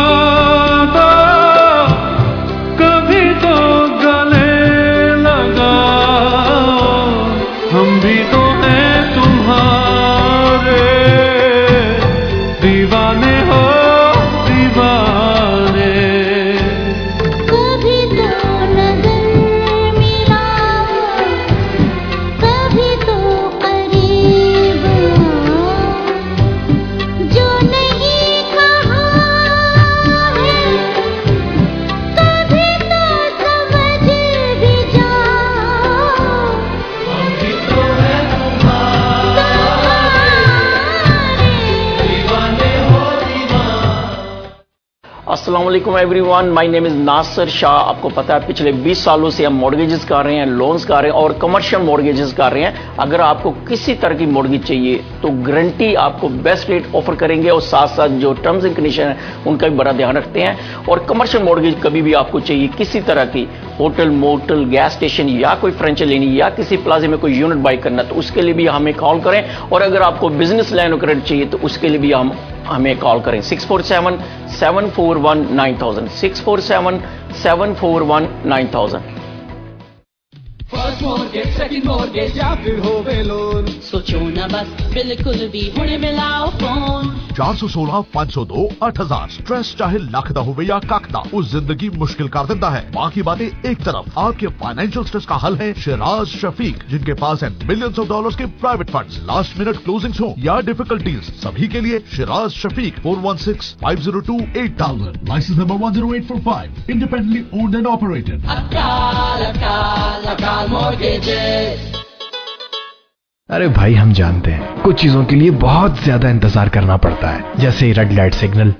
अस्सलाम वालेकुम everyone, my name is Nasir Shah. आपको पता है पिछले बीस सालों से हम मॉर्गेजेस कर रहे हैं, लोन्स कर रहे हैं और कमर्शियल मॉर्गेजेस कर रहे हैं। अगर आपको किसी तरह की मॉर्गेज चाहिए तो गारंटी आपको बेस्ट रेट ऑफर करेंगे और साथ साथ जो टर्म्स एंड कंडीशन है उनका भी बड़ा ध्यान रखते हैं। और कमर्शियल मॉर्गेज कभी भी आपको चाहिए किसी तरह की, होटल, मोटल, गैस स्टेशन या कोई फ्रेंचाइजी लेनी या किसी प्लाजे में कोई यूनिट बाई करना, तो उसके लिए भी हमें कॉल करें। और अगर आपको बिजनेस लाइन क्रेडिट चाहिए तो उसके लिए भी हम हमें कॉल करें six four seven seven four one nine thousand six four seven seven four one nine thousand. First mortgage, second mortgage या फिर होवे लोन, सोचो ना बस, बिल्कुल भी हुणे मिलाओ फोन। चार सौ सोलह पाँच सौ दो आठ हजार। स्ट्रेस चाहे लख दा होवे या कख दा, उस जिंदगी मुश्किल कर देता है। बाकी बातें एक तरफ, आपके फाइनेंशियल स्ट्रेस का हल है शिराज शफीक, जिनके पास है मिलियंस ऑफ डॉलर्स के private funds, last minute closings हो या डिफिकल्टीज, सभी के लिए Shiraz Shafiq four one six five zero two eight thousand, license number one zero eight four five, independently owned and operated. Akal Akal अकाल मॉर्गेजेस। अरे भाई, हम जानते हैं कुछ चीजों के लिए बहुत ज्यादा इंतजार करना पड़ता है, जैसे रेड लाइट सिग्नल,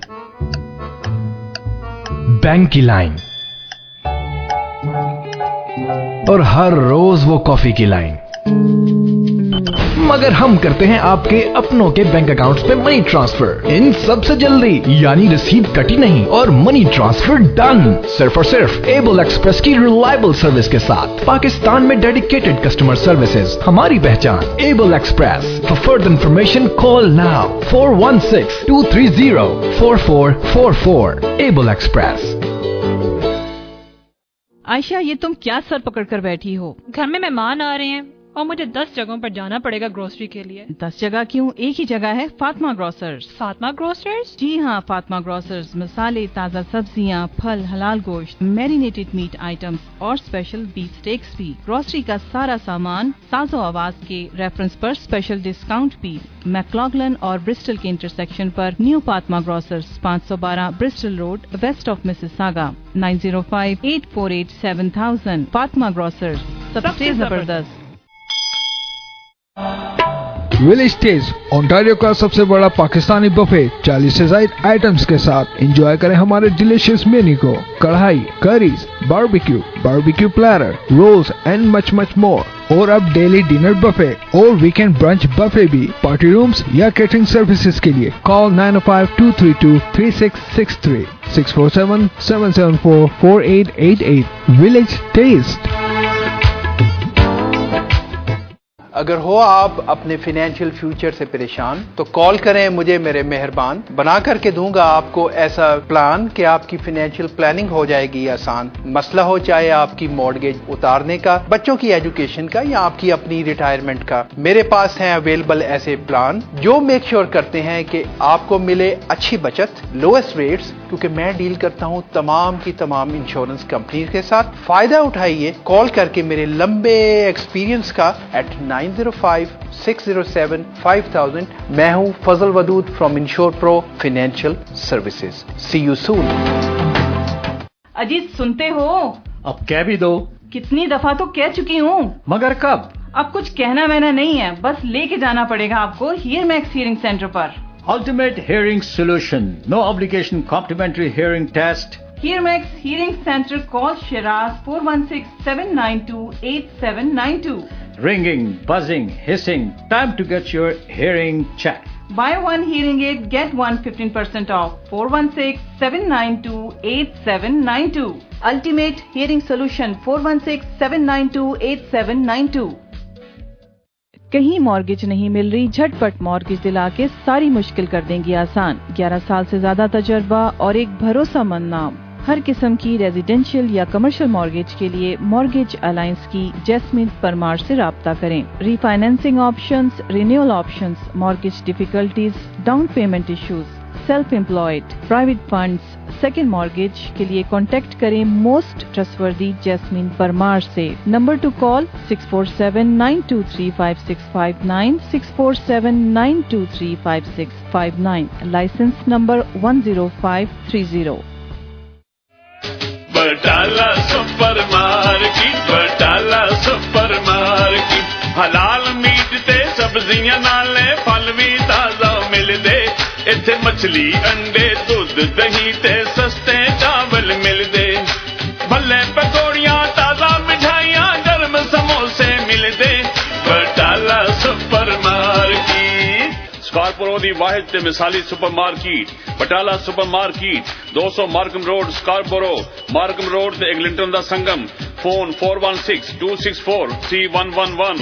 बैंक की लाइन और हर रोज वो कॉफी की लाइन। मगर हम करते हैं आपके अपनों के बैंक अकाउंट्स पे मनी ट्रांसफर इन सबसे जल्दी, यानी रिसीव कटी नहीं और मनी ट्रांसफर डन, सिर्फ और सिर्फ एबल एक्सप्रेस की रिलायबल सर्विस के साथ। पाकिस्तान में डेडिकेटेड कस्टमर सर्विसेज हमारी पहचान, Able Express. For further information call now four one six two three zero four four four four. Able Express. Ayesha, ये तुम क्या सर पकड़ कर बैठी हो? घर में मेहमान आ रहे हैं और मुझे दस जगहों पर जाना पड़ेगा ग्रोसरी के लिए। दस जगह क्यों? एक ही जगह है, फातिमा ग्रोसर्स। फातिमा ग्रोसर्स? जी हाँ, फातिमा ग्रोसर्स मसाले, ताज़ा सब्जियाँ, फल, हलाल गोश्त, मैरिनेटेड मीट आइटम्स और स्पेशल बीफ स्टेक्स भी। ग्रोसरी का सारा सामान साजो आवाज के रेफरेंस पर स्पेशल डिस्काउंट भी। मैक्लॉगलन और ब्रिस्टल के इंटरसेक्शन पर न्यू फातिमा ग्रोसर्स, पाँच सौ बारह Bristol Road, west of Mississauga, nine zero five eight four eight seven thousand. Fatima grocers, सबसे जबरदस्त। विलेज टेस्ट, ओंटारियो का सबसे बड़ा पाकिस्तानी बुफे, चालीस से ज्यादा आइटम्स के साथ। एंजॉय करें हमारे डिलीशियस मेन्यू को। Karahi, curries, barbecue, barbecue platter, rolls and much much more. और अब डेली डिनर बफे और वीकेंड ब्रंच बफे भी। पार्टी रूम्स या कैटरिंग सर्विसेज के लिए call nine five two three two three six six three, six four seven seven seven four four eight eight eight. Village taste. अगर हो आप अपने financial future से परेशान तो कॉल करें मुझे, मेरे मेहरबान बना करके दूंगा आपको ऐसा प्लान कि आपकी फाइनेंशियल प्लानिंग हो जाएगी आसान। मसला हो चाहे आपकी मॉर्गेज उतारने का, बच्चों की एजुकेशन का या आपकी अपनी रिटायरमेंट का, मेरे पास हैं अवेलेबल ऐसे प्लान जो मेक श्योर करते हैं कि आपको मिले अच्छी बचत, लोएस्ट रेट्स, क्योंकि मैं डील करता हूं तमाम की तमाम इंश्योरेंस कंपनी के साथ। फायदा उठाइए कॉल करके मेरे लंबे एक्सपीरियंस का eight nine zero five six zero seven five thousand. मैं हूं Fazal Wadood from Insure Pro financial services. See you soon. Ajit, सुनते हो? अब कह भी दो। कितनी दफा तो कह चुकी हूँ। मगर कब? अब कुछ कहना मैंने नहीं है, बस लेके जाना पड़ेगा आपको हियर मैक्स हियरिंग सेंटर पर। Ultimate Hearing Solution. No obligation complimentary hearing test, Hearmax Hearing Center, call Shiraz four one six, seven nine two, eight seven nine two. Ringing, buzzing, hissing. Time to get your hearing checked. Buy one hearing aid, get one fifteen percent off. four one six, seven nine two, eight seven nine two. Ultimate Hearing Solution four one six, seven nine two, eight seven nine two. کہیں mortgage نہیں مل رہی؟ جھٹپٹ mortgage دلا کے ساری مشکل کر دیں گی آسان. گیارہ سال سے زیادہ تجربہ اور ایک بھروسہ مند نام. ہر قسم کی ریزیڈینشیل یا کمرشل مارگیج کے لیے مارگیج الائنس کی جیسمین پرمار سے رابطہ کریں. Refinancing options, renewal options, mortgage difficulties, down payment issues, self employed, private funds, second mortgage کے لیے کانٹیکٹ کریں موسٹ ٹرسٹوردی جیسمین پرمار سے. Number two call six four seven nine two three five six five nine six four seven nine two three five six five nine. License number one zero five three zero. Batala supermarket, Batala supermarket, حلال meat تے سبزیاں نالے پھل بھی تازہ ملدے. اتھے مچھلی، انڈے، دودھ، دہی تے سستے چاول ملدے. بھلے پکوڑیاں، تازہ مٹھائیاں، گرم سموسے ملدے. بٹالہ سپر مارکیٹ سکارپورو دی واحد تے مثالی supermarket. Batala supermarket دو سو Markham Road Scarborough, Markham Road تے ایگلنٹن دا سنگم. Phone four one six two six four three one one one.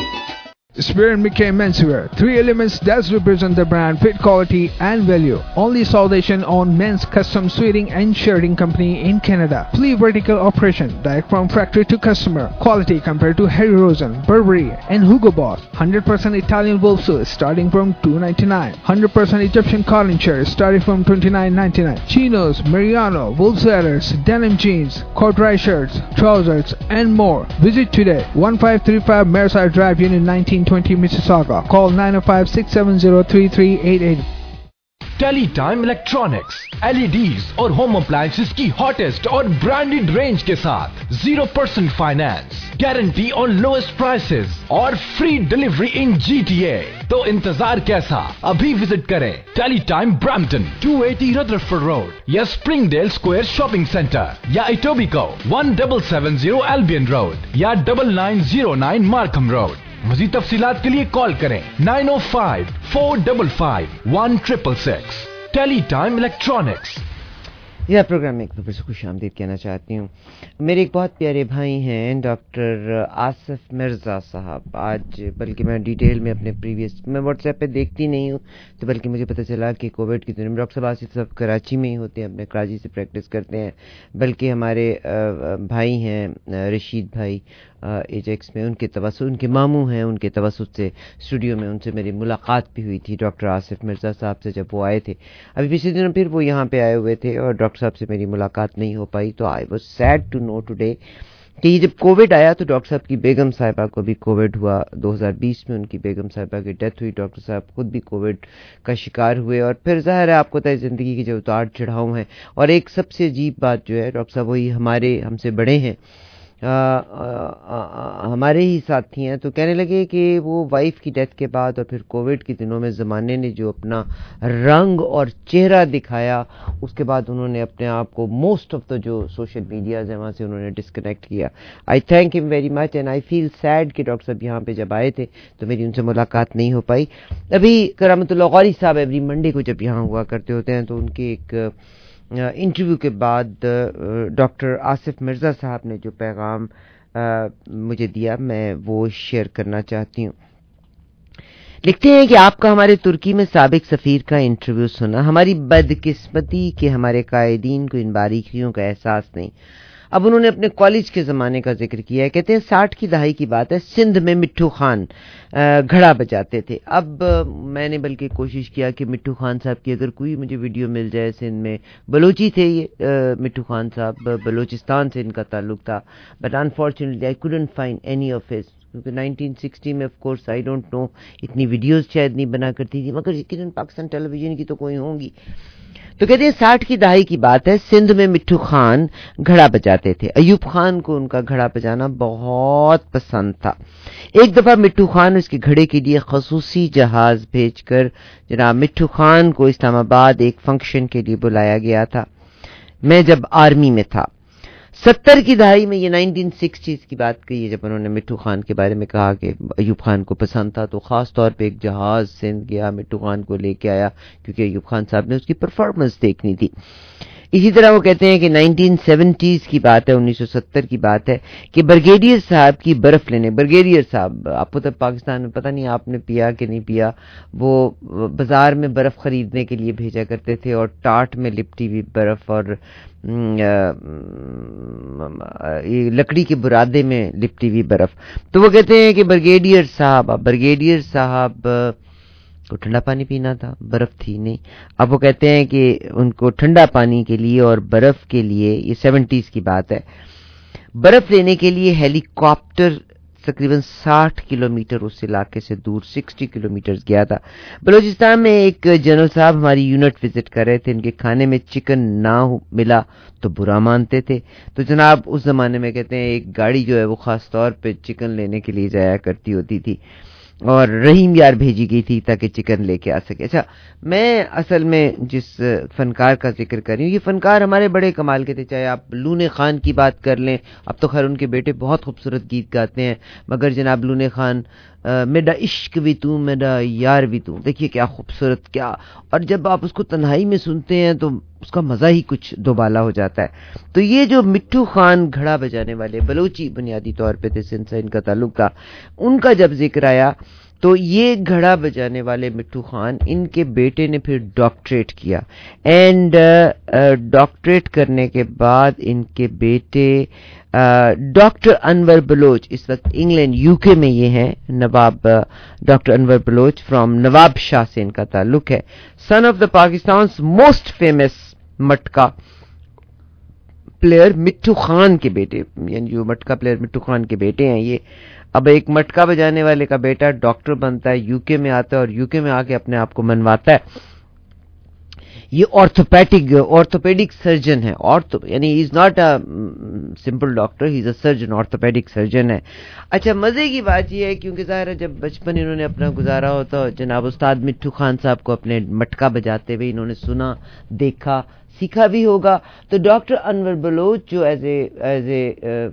Spear and McKay Menswear, three elements that represent the brand, fit, quality and value. Only South Asian owned men's custom suiting and shirting company in Canada. Fully vertical operation, direct from factory to customer. Quality compared to Harry Rosen, Burberry and Hugo Boss. one hundred percent Italian wool suits starting from two ninety-nine. one hundred percent Egyptian cotton shirts starting from twenty-nine ninety-nine. Chinos, Mariano, wool sweaters, denim jeans, corduroy shirts, trousers and more. Visit today. fifteen thirty-five Mareside Drive, Unit nineteen twenty Mississauga. Call nine oh five, six seven zero, three three eight eight. Teletime electronics, L E Ds اور home appliances کی hottest اور branded range کے ساتھ zero percent finance, guarantee on lowest prices اور free delivery in G T A. تو انتظار کیسا؟ ابھی وزٹ کریں Teletime Brampton two eighty Rutherford Road یا Springdale square shopping centre یا Etobicoke one double seven zero Albion Road یا double nine zero nine Markham Road. مزید تفصیلات کے لیے کال کریں nine O five four double five one triple six. Teletime electronics. یہ programme میں ایک دفعہ سے خوش آمدید کہنا چاہتی ہوں. میرے ایک بہت پیارے بھائی ہیں ڈاکٹر آصف مرزا صاحب. آج بلکہ میں ڈیٹیل میں اپنے پریویس میں واٹس ایپ پہ دیکھتی نہیں ہوں تو بلکہ مجھے پتہ چلا کہ کووڈ کے دنوں ڈاکٹر صاحب آصف صاحب کراچی میں ہی ہوتے ہیں، اپنے کراچی سے پریکٹس کرتے ہیں. بلکہ ہمارے بھائی ہیں رشید بھائی ایجیکس میں، ان کے توسط، ان کے ماموں ہیں، ان کے توسط سے اسٹوڈیو میں ان سے میری ملاقات بھی ہوئی تھی ڈاکٹر آصف مرزا صاحب سے جب وہ آئے تھے. ابھی پچھلے دنوں پھر وہ یہاں پہ آئے ہوئے تھے اور ڈاکٹر صاحب سے میری ملاقات نہیں ہو پائی. تو I was sad to know today کہ یہ جب کووڈ آیا تو ڈاکٹر صاحب کی بیگم صاحبہ کو بھی کووڈ ہوا. دو ہزار بیس میں ان کی بیگم صاحبہ کی ڈیتھ ہوئی. ڈاکٹر صاحب خود بھی کووڈ کا شکار ہوئے. اور پھر ظاہر ہے آپ کو طے زندگی کی جو اتار چڑھاؤ ہیں. اور ایک سب سے عجیب بات جو ہے ڈاکٹر صاحب وہی ہمارے ہم سے بڑے ہیں، آ, آ, آ, ہمارے ہی ساتھی ہیں. تو کہنے لگے کہ وہ وائف کی ڈیتھ کے بعد اور پھر کووڈ کے دنوں میں زمانے نے جو اپنا رنگ اور چہرہ دکھایا، اس کے بعد انہوں نے اپنے آپ کو موسٹ آف دا جو سوشل میڈیاز ہیں وہاں سے انہوں نے ڈسکنیکٹ کیا. I thank him very much and I feel sad کہ ڈاکٹر صاحب یہاں پہ جب آئے تھے تو میری ان سے ملاقات نہیں ہو پائی. ابھی کرامت اللہ غوری صاحب ایوری منڈے کو جب یہاں ہوا کرتے ہوتے ہیں تو ان کے ایک انٹرویو کے بعد ڈاکٹر آصف مرزا صاحب نے جو پیغام مجھے دیا میں وہ شیئر کرنا چاہتی ہوں. لکھتے ہیں کہ آپ کا ہمارے ترکی میں سابق سفیر کا انٹرویو سنا. ہماری بدقسمتی کہ ہمارے قائدین کو ان باریکیوں کا احساس نہیں. اب انہوں نے اپنے کالج کے زمانے کا ذکر کیا ہے. کہتے ہیں ساٹھ کی دہائی کی بات ہے، سندھ میں مٹھو خان گھڑا بجاتے تھے. اب میں نے بلکہ کوشش کیا کہ مٹھو خان صاحب کی اگر کوئی مجھے ویڈیو مل جائے. سندھ میں بلوچی تھے یہ مٹھو خان صاحب، بلوچستان سے ان کا تعلق تھا. But unfortunately I couldn't find any of his, کیونکہ نائنٹین سکسٹی میں of course I don't know اتنی ویڈیوز شاید نہیں بنا کرتی تھی، مگر یقیناً پاکستان ٹیلی ویژن کی تو کوئی ہوں گی. تو کہتے ہیں ساٹھ کی دہائی کی بات ہے، سندھ میں مٹھو خان گھڑا بجاتے تھے. ایوب خان کو ان کا گھڑا بجانا بہت پسند تھا. ایک دفعہ مٹھو خان اس کے گھڑے کے لیے خصوصی جہاز بھیج کر جناب مٹھو خان کو اسلام آباد ایک فنکشن کے لیے بلایا گیا تھا. میں جب آرمی میں تھا ستر کی دہائی میں, یہ نائنٹین سکسٹیز کی بات کی ہے, جب انہوں نے مٹھو خان کے بارے میں کہا کہ ایوب خان کو پسند تھا, تو خاص طور پہ ایک جہاز سندھ گیا, مٹھو خان کو لے کے آیا کیونکہ ایوب خان صاحب نے اس کی پرفارمنس دیکھنی تھی. اسی طرح وہ کہتے ہیں کہ نائنٹین سیونٹیز کی بات ہے, انیس سو ستر کی بات ہے کہ برگیڈیئر صاحب کی برف لینے, برگیڈیئر صاحب آپ کو تب پاکستان میں پتہ نہیں آپ نے پیا کہ نہیں پیا, وہ بازار میں برف خریدنے کے لیے بھیجا کرتے تھے اور ٹاٹ میں لپٹی ہوئی برف اور لکڑی کے برادے میں لپٹی ہوئی برف. تو وہ کہتے ہیں کہ برگیڈیئر صاحب برگیڈیئر صاحب کو ٹھنڈا پانی پینا تھا, برف تھی نہیں. اب وہ کہتے ہیں کہ ان کو ٹھنڈا پانی کے لیے اور برف کے لیے, یہ سیونٹیز کی بات ہے, برف لینے کے لیے ہیلی کاپٹر تقریباً ساٹھ کلومیٹر اس علاقے سے دور سکسٹی کلومیٹر گیا تھا. بلوچستان میں ایک جنرل صاحب ہماری یونٹ وزٹ کر رہے تھے, ان کے کھانے میں چکن نہ ملا تو برا مانتے تھے. تو جناب اس زمانے میں کہتے ہیں ایک گاڑی جو ہے وہ خاص طور پہ چکن لینے کے لیے جایا کرتی ہوتی تھی اور رحیم یار بھیجی گئی تھی تاکہ چکن لے کے آ سکے. اچھا, میں اصل میں جس فنکار کا ذکر کر رہی ہوں, یہ فنکار ہمارے بڑے کمال کے تھے. چاہے آپ لونے خان کی بات کر لیں, اب تو خیر ان کے بیٹے بہت خوبصورت گیت گاتے ہیں, مگر جناب لونے خان میرا عشق بھی تو میرا یار بھی تو, دیکھیے کیا خوبصورت, کیا, اور جب آپ اس کو تنہائی میں سنتے ہیں تو اس کا مزہ ہی کچھ دوبالا ہو جاتا ہے. تو یہ جو مٹھو خان گھڑا بجانے والے بلوچی بنیادی طور پہ تھے, سندھ سے ان کا تعلق تھا, ان کا جب ذکر آیا تو یہ گھڑا بجانے والے مٹھو خان, ان کے بیٹے نے پھر ڈاکٹریٹ کیا, اینڈ ڈاکٹریٹ کرنے کے بعد ان کے بیٹے ڈاکٹر انور بلوچ, اس وقت انگلینڈ یو کے میں یہ ہیں, نواب ڈاکٹر انور بلوچ فرام نواب شاہ سے ان کا تعلق ہے, son of the Pakistan's most famous matka player Mithu Khan کے بیٹے, یعنی جو مٹکا پلیئر مٹھو خان کے بیٹے ہیں یہ. اب ایک مٹکا بجانے والے کا بیٹا ڈاکٹر بنتا ہے, یو کے میں آتا ہے اور یو کے میں آ کے اپنے آپ کو منواتا ہے. یہ آرتھوپیڈک آرتھوپیڈک سرجن ہے, آرتھو یعنی he is not a simple doctor, he is a surgeon, orthopaedic surgeon ہے. اچھا, مزے کی بات یہ ہے کیونکہ ظاہر ہے جب بچپن انہوں نے اپنا گزارا ہوتا, جناب استاد مٹھو خان صاحب کو اپنے مٹکا بجاتے ہوئے انہوں نے سنا, دیکھا, سیکھا بھی ہوگا. تو ڈاکٹر انور بلوچ جو ایز اے ایز اے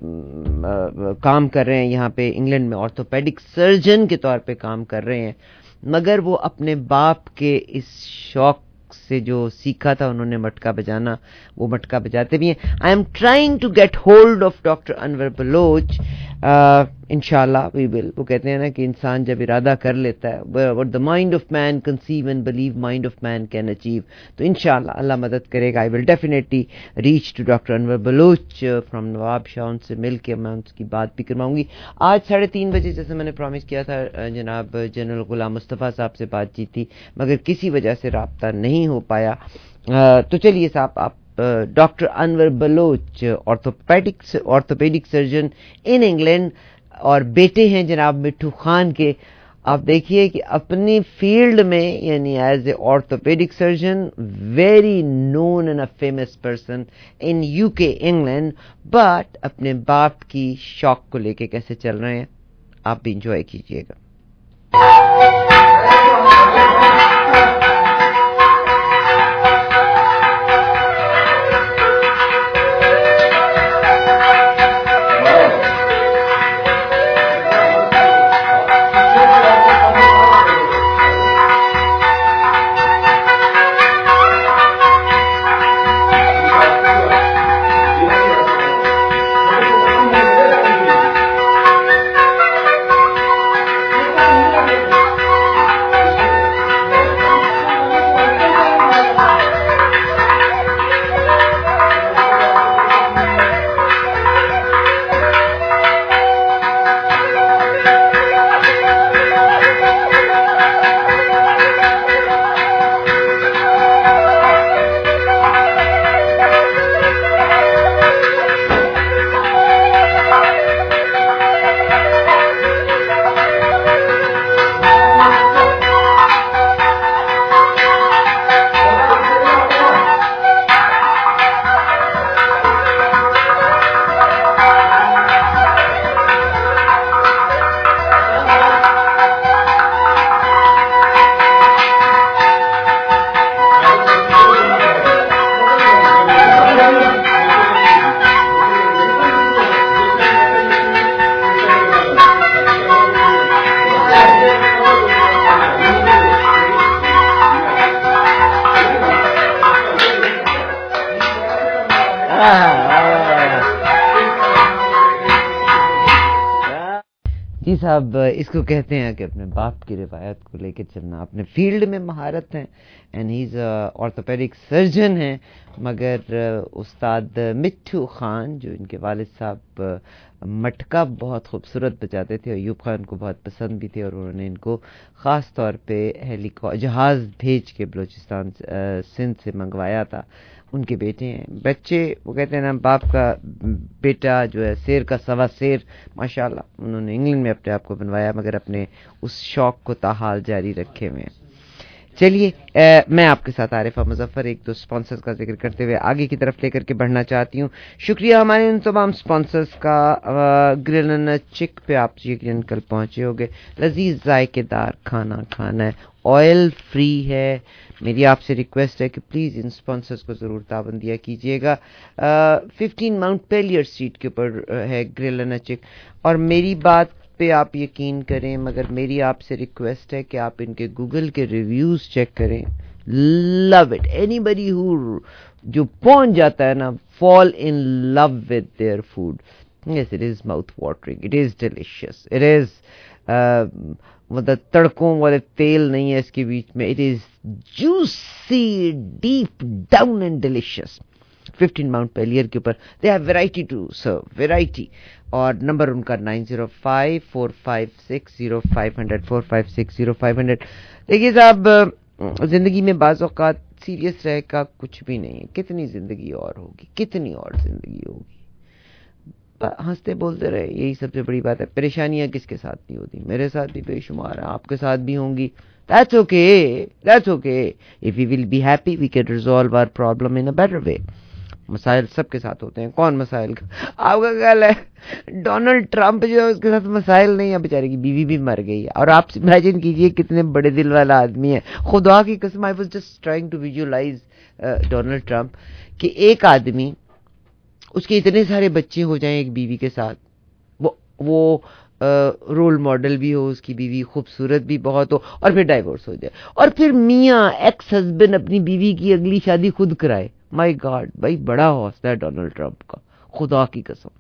کام کر رہے ہیں یہاں پہ انگلینڈ میں, آرتھوپیڈک سرجن کے طور پہ کام کر رہے ہیں, مگر وہ اپنے باپ کے اس شوق سے جو سیکھا تھا انہوں نے مٹکا بجانا, وہ مٹکا بجاتے بھی ہیں. I am trying to get hold of doctor Anwar Baloch, انشاءاللہ وی ول. وہ کہتے ہیں نا کہ انسان جب ارادہ کر لیتا ہے, what the mind of man conceive and believe mind of man can achieve, تو انشاءاللہ اللہ مدد کرے گا. I will definitely reach to doctor Anwar Baloch from Nawab Shah, ان سے مل کے میں ان کی بات بھی کرواؤں گی. آج ساڑھے تین بجے جیسے میں نے پرومس کیا تھا جناب جنرل غلام مصطفیٰ صاحب سے بات چیت تھی, مگر کسی وجہ سے رابطہ نہیں ہو پایا. تو چلیے صاحب, آپ doctor Anwar Baloch orthopaedic orthopaedic surgeon in England اور بیٹے ہیں جناب مٹھو خان کے. آپ دیکھیے کہ اپنی فیلڈ میں یعنی as a orthopaedic surgeon, very known and a famous person in U K England, but اپنے باپ کی شوق کو لے کے کیسے چل رہے ہیں, آپ بھی انجوائے کیجیے گا. جی صاحب، اس کو کہتے ہیں کہ اپنے باپ کی روایت کو لے کے چلنا. اپنے فیلڈ میں مہارت ہیں and he is orthopaedic surgeon ہیں، مگر استاد مٹھو خان جو ان کے والد صاحب مٹکا بہت خوبصورت بجاتے تھے، ایوب خان کو بہت پسند بھی تھے، اور انہوں نے ان کو خاص طور پہ ہیلی جہاز بھیج کے بلوچستان سندھ سے منگوایا تھا. ان کے بیٹے ہیں بچے، وہ کہتے ہیں نا باپ کا بیٹا جو ہے شیر کا سوا شیر. ماشاءاللہ انہوں نے انگلینڈ میں اپنے آپ کو بنوایا، مگر اپنے اس شوق کو تاحال جاری رکھے ہوئے ہیں. چلیے میں آپ کے ساتھ عارفہ مظفر ایک دو سپانسرز کا ذکر کرتے ہوئے آگے کی طرف لے کر کے بڑھنا چاہتی ہوں. شکریہ ہمارے ان تمام سپانسرز کا. گرل اینڈ چک پہ آپ یقیناً کل پہنچے ہوگے. لذیذ ذائقے دار کھانا کھانا ہے، آئل فری ہے. میری آپ سے ریکویسٹ ہے کہ پلیز ان سپانسرز کو ضرور تعاون دیا کیجیے گا. ففٹین ماؤنٹ پیلیئر اسٹریٹ کے اوپر ہے گرل اینڈ چک، اور میری بات پہ آپ یقین کریں، مگر میری آپ سے ریکویسٹ ہے کہ آپ ان کے گوگل کے ریویوز چیک کریں. لو اٹ. اینی بڈی ہو جو پہنچ جاتا ہے نا، fall in love with their food. Yes it is mouth watering, it is delicious, it is مطلب تڑکوں والے تیل نہیں ہے اس کے بیچ میں. It is juicy deep down and delicious. Fifteen Montpellier کے اوپر they have variety to serve, variety. اور نمبر ان کا nine zero five four five six zero five hundred four five six zero five hundred. دیکھیے صاحب، زندگی میں بعض اوقات سیریس رہ کا کچھ بھی نہیں ہے. کتنی زندگی اور ہوگی، کتنی اور زندگی ہوگی. ہنستے بولتے رہے، یہی سب سے بڑی بات ہے. پریشانیاں کس کے ساتھ نہیں ہوتی، میرے ساتھ بھی بے شمار ہیں، آپ کے ساتھ بھی ہوں گی. That's okay, that's okay. If we will be happy, we can resolve our problem in a better way. مسائل سب کے ساتھ ہوتے ہیں. کون مسائل کا آپ کا خیال ہے؟ ڈونلڈ ٹرمپ جو ہے اس کے ساتھ مسائل نہیں ہے، بیچارے کی بیوی بھی مر گئی ہے. اور آپ امیجن کیجئے کتنے بڑے دل والا آدمی ہے. خدا کی قسم، I was just trying to visualize Donald Trump کہ ایک آدمی، اس کے اتنے سارے بچے ہو جائیں ایک بیوی کے ساتھ، وہ وہ رول ماڈل بھی ہو، اس کی بیوی خوبصورت بھی بہت ہو، اور پھر ڈائیورس ہو جائے، اور پھر میاں ایکس ہسبینڈ اپنی بیوی کی اگلی شادی خود کرائے. مائی گاڈ بھائی، بڑا حوصلہ ہے ڈونلڈ ٹرمپ کا، خدا کی قسم.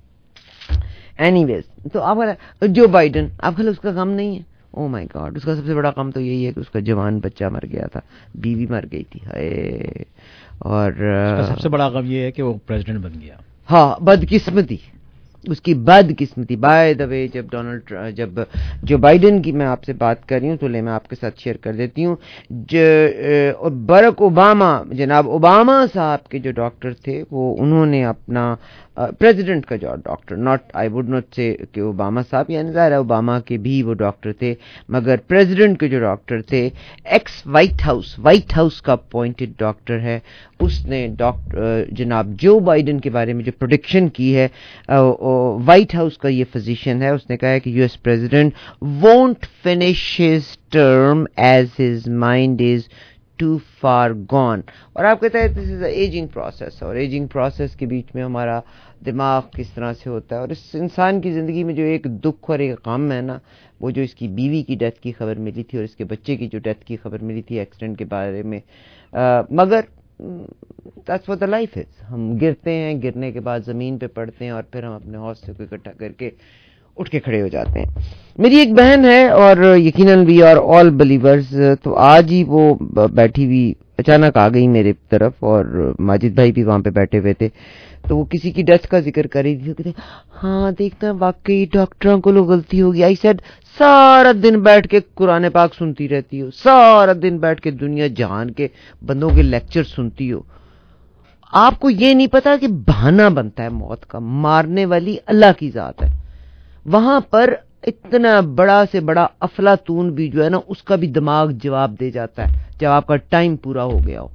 اینی ویز، تو آپ جو بائیڈن، آپ خیال اس کا غم نہیں ہے؟ او مائی گاڈ، اس کا سب سے بڑا غم تو یہی ہے کہ اس کا جوان بچہ مر گیا تھا، بیوی مر گئی تھی. ہائے. اور سب سے بڑا غم یہ ہے کہ وہ پریزیڈنٹ بن گیا. ہاں، بدقسمتی، اس کی بد قسمتی. بائی دا وے، جب ڈونلڈ جب جو بائیڈن کی میں آپ سے بات کر رہی ہوں تو لے میں آپ کے ساتھ شیئر کر دیتی ہوں. جو برک اوباما، جناب اوباما صاحب کے جو ڈاکٹر تھے، وہ انہوں نے اپنا پریزیڈنٹ کا جو doctor, not I would not say کہ اوباما صاحب، یعنی ظاہر ہے اوباما کے بھی وہ ڈاکٹر تھے، مگر پریزیڈنٹ کے جو ڈاکٹر تھے، ex White House White House کا اپوائنٹڈ ڈاکٹر ہے، اس نے ڈاکٹر جناب جو بائیڈن کے بارے میں جو پروڈکشن کی ہے، وائٹ ہاؤس کا یہ فزیشین ہے، اس نے کہا ہے کہ U S president won't finish his term as his mind is too far gone. اور آپ کہتے ہیں this is a ageing process, اور ایجنگ پروسیس کے بیچ میں ہمارا دماغ کس طرح سے ہوتا ہے. اور اس انسان کی زندگی میں جو ایک دکھ اور ایک غم ہے نا، وہ جو اس کی بیوی کی ڈیتھ کی خبر ملی تھی اور اس کے بچے کی جو ڈیتھ کی خبر ملی تھی ایکسیڈنٹ کے بارے میں. مگر that's what the life is. ہم گرتے ہیں، گرنے کے بعد زمین پہ پڑتے ہیں، اور پھر ہم اپنے حوصلے کو اکٹھا کر کے اٹھ کے کھڑے ہو جاتے ہیں. میری ایک بہن ہے، اور یقیناً وی آر آل بلیورز. تو آج ہی وہ بیٹھی ہوئی اچانک آ گئی میرے طرف، اور ماجد بھائی بھی وہاں پہ بیٹھے ہوئے تھے. تو وہ کسی کی ڈیتھ کا ذکر کر رہی تھی. ہاں دیکھنا واقعی ڈاکٹروں کو لوگ غلطی ہوگی. آئی سیڈ سارا دن بیٹھ کے قرآن پاک سنتی رہتی ہو، سارا دن بیٹھ کے دنیا جہان کے بندوں کے لیکچر سنتی ہو، آپ کو یہ نہیں پتا کہ بہانہ بنتا ہے موت کا. مارنے والی اللہ کی ذات ہے. وہاں پر اتنا بڑا سے بڑا افلاطون بھی جو ہے نا، اس کا بھی دماغ جواب دے جاتا ہے جب آپ کا ٹائم پورا ہو گیا ہو.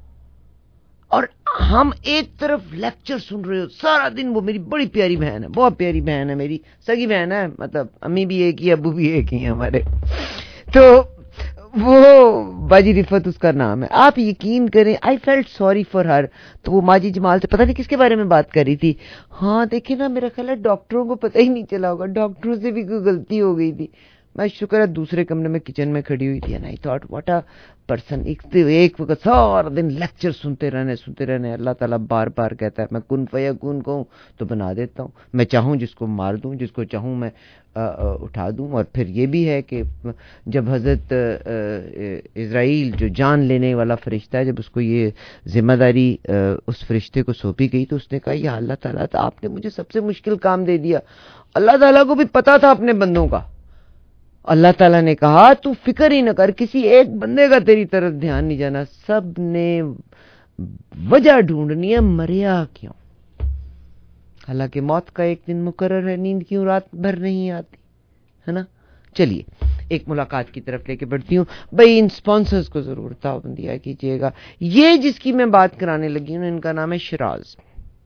اور ہم ایک طرف لیکچر سن رہے ہو سارا دن. وہ میری بڑی پیاری بہن ہے، بہت پیاری بہن ہے، میری سگی بہن ہے، مطلب امی بھی ایک ہی ابو بھی ایک ہی ہیں ہمارے. تو وہ باجی رفت اس کا نام ہے. آپ یقین کریں، I felt sorry for her. تو وہ ماجی جمال سے پتہ نہیں کس کے بارے میں بات کر رہی تھی. ہاں دیکھیں نا، میرا خیال ہے ڈاکٹروں کو پتہ ہی نہیں چلا ہوگا، ڈاکٹروں سے بھی کوئی غلطی ہو گئی تھی. میں شکر ہے دوسرے کمرے میں کچن میں کھڑی ہوئی تھی and I thought what a person. ایک وقت سارا دن لیکچر سنتے رہنے سنتے رہنے اللہ تعالیٰ بار بار کہتا ہے میں کن فیکون کہوں تو بنا دیتا ہوں, میں چاہوں جس کو مار دوں, جس کو چاہوں میں اٹھا دوں. اور پھر یہ بھی ہے کہ جب حضرت اسرائیل جو جان لینے والا فرشتہ ہے, جب اس کو یہ ذمہ داری اس فرشتے کو سونپی گئی تو اس نے کہا یا اللہ تعالیٰ آپ نے مجھے سب سے مشکل کام دے دیا. اللہ تعالیٰ کو بھی پتا تھا اپنے بندوں کا. اللہ تعالیٰ نے کہا تو فکر ہی نہ کر, کسی ایک بندے کا تیری طرف دھیان نہیں جانا, سب نے وجہ ڈھونڈنی ہے مریا کیوں. حالانکہ موت کا ایک دن مقرر ہے, نیند کیوں رات بھر نہیں آتی ہے نا. چلیے ایک ملاقات کی طرف لے کے بڑھتی ہوں. بھائی ان سپانسرز کو ضرور تعاون دیا کیجیے گا. یہ جس کی میں بات کرانے لگی ہوں ان کا نام ہے شراز.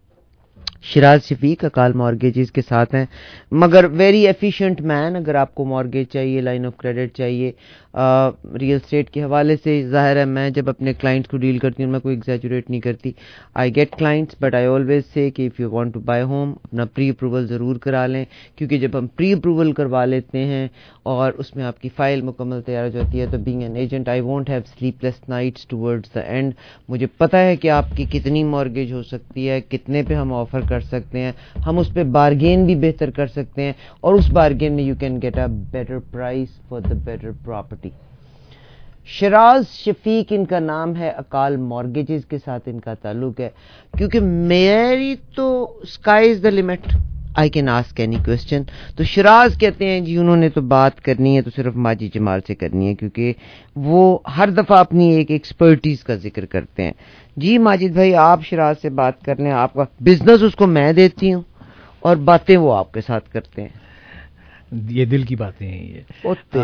شراز شفیق اکال مارگیجز کے ساتھ ہیں, مگر ویری ایفیشینٹ مین. اگر آپ کو مارگیج چاہیے, لائن آف کریڈٹ چاہیے, ریئل اسٹیٹ کے حوالے سے, ظاہر ہے میں جب اپنے کلائنٹس کو ڈیل کرتی ہوں میں کوئی ایگزیجوریٹ نہیں کرتی. I get clients but I always say کہ if you want to buy home اپنا پری اپروول ضرور کرا لیں, کیونکہ جب ہم پری اپروول کروا لیتے ہیں اور اس میں آپ کی فائل مکمل تیار ہو جاتی ہے تو being an agent I won't have sleepless nights towards the end. مجھے پتہ ہے کہ آپ کی کتنی مارگیج ہو سکتی ہے, کتنے پہ ہم آفر کر سکتے ہیں, ہم اس پہ بارگین بھی بہتر کر سکتے ہیں, اور اس بارگین میں you can get a better price for the better property. Shiraz Shafiq ان کا نام ہے, اکال مارگیجز کے ساتھ ان کا تعلق ہے. کیونکہ میری تو sky is the limit, I can ask any question. تو شراز کہتے ہیں جی انہوں نے تو بات کرنی ہے تو صرف ماجد جمال سے کرنی ہے, کیونکہ وہ ہر دفعہ اپنی ایک ایکسپرٹیز کا ذکر کرتے ہیں. جی ماجد بھائی آپ شراز سے بات کر لیں, آپ کا بزنس اس کو میں دیتی ہوں اور باتیں وہ آپ کے ساتھ کرتے ہیں. یہ دل کی باتیں ہیں. یہ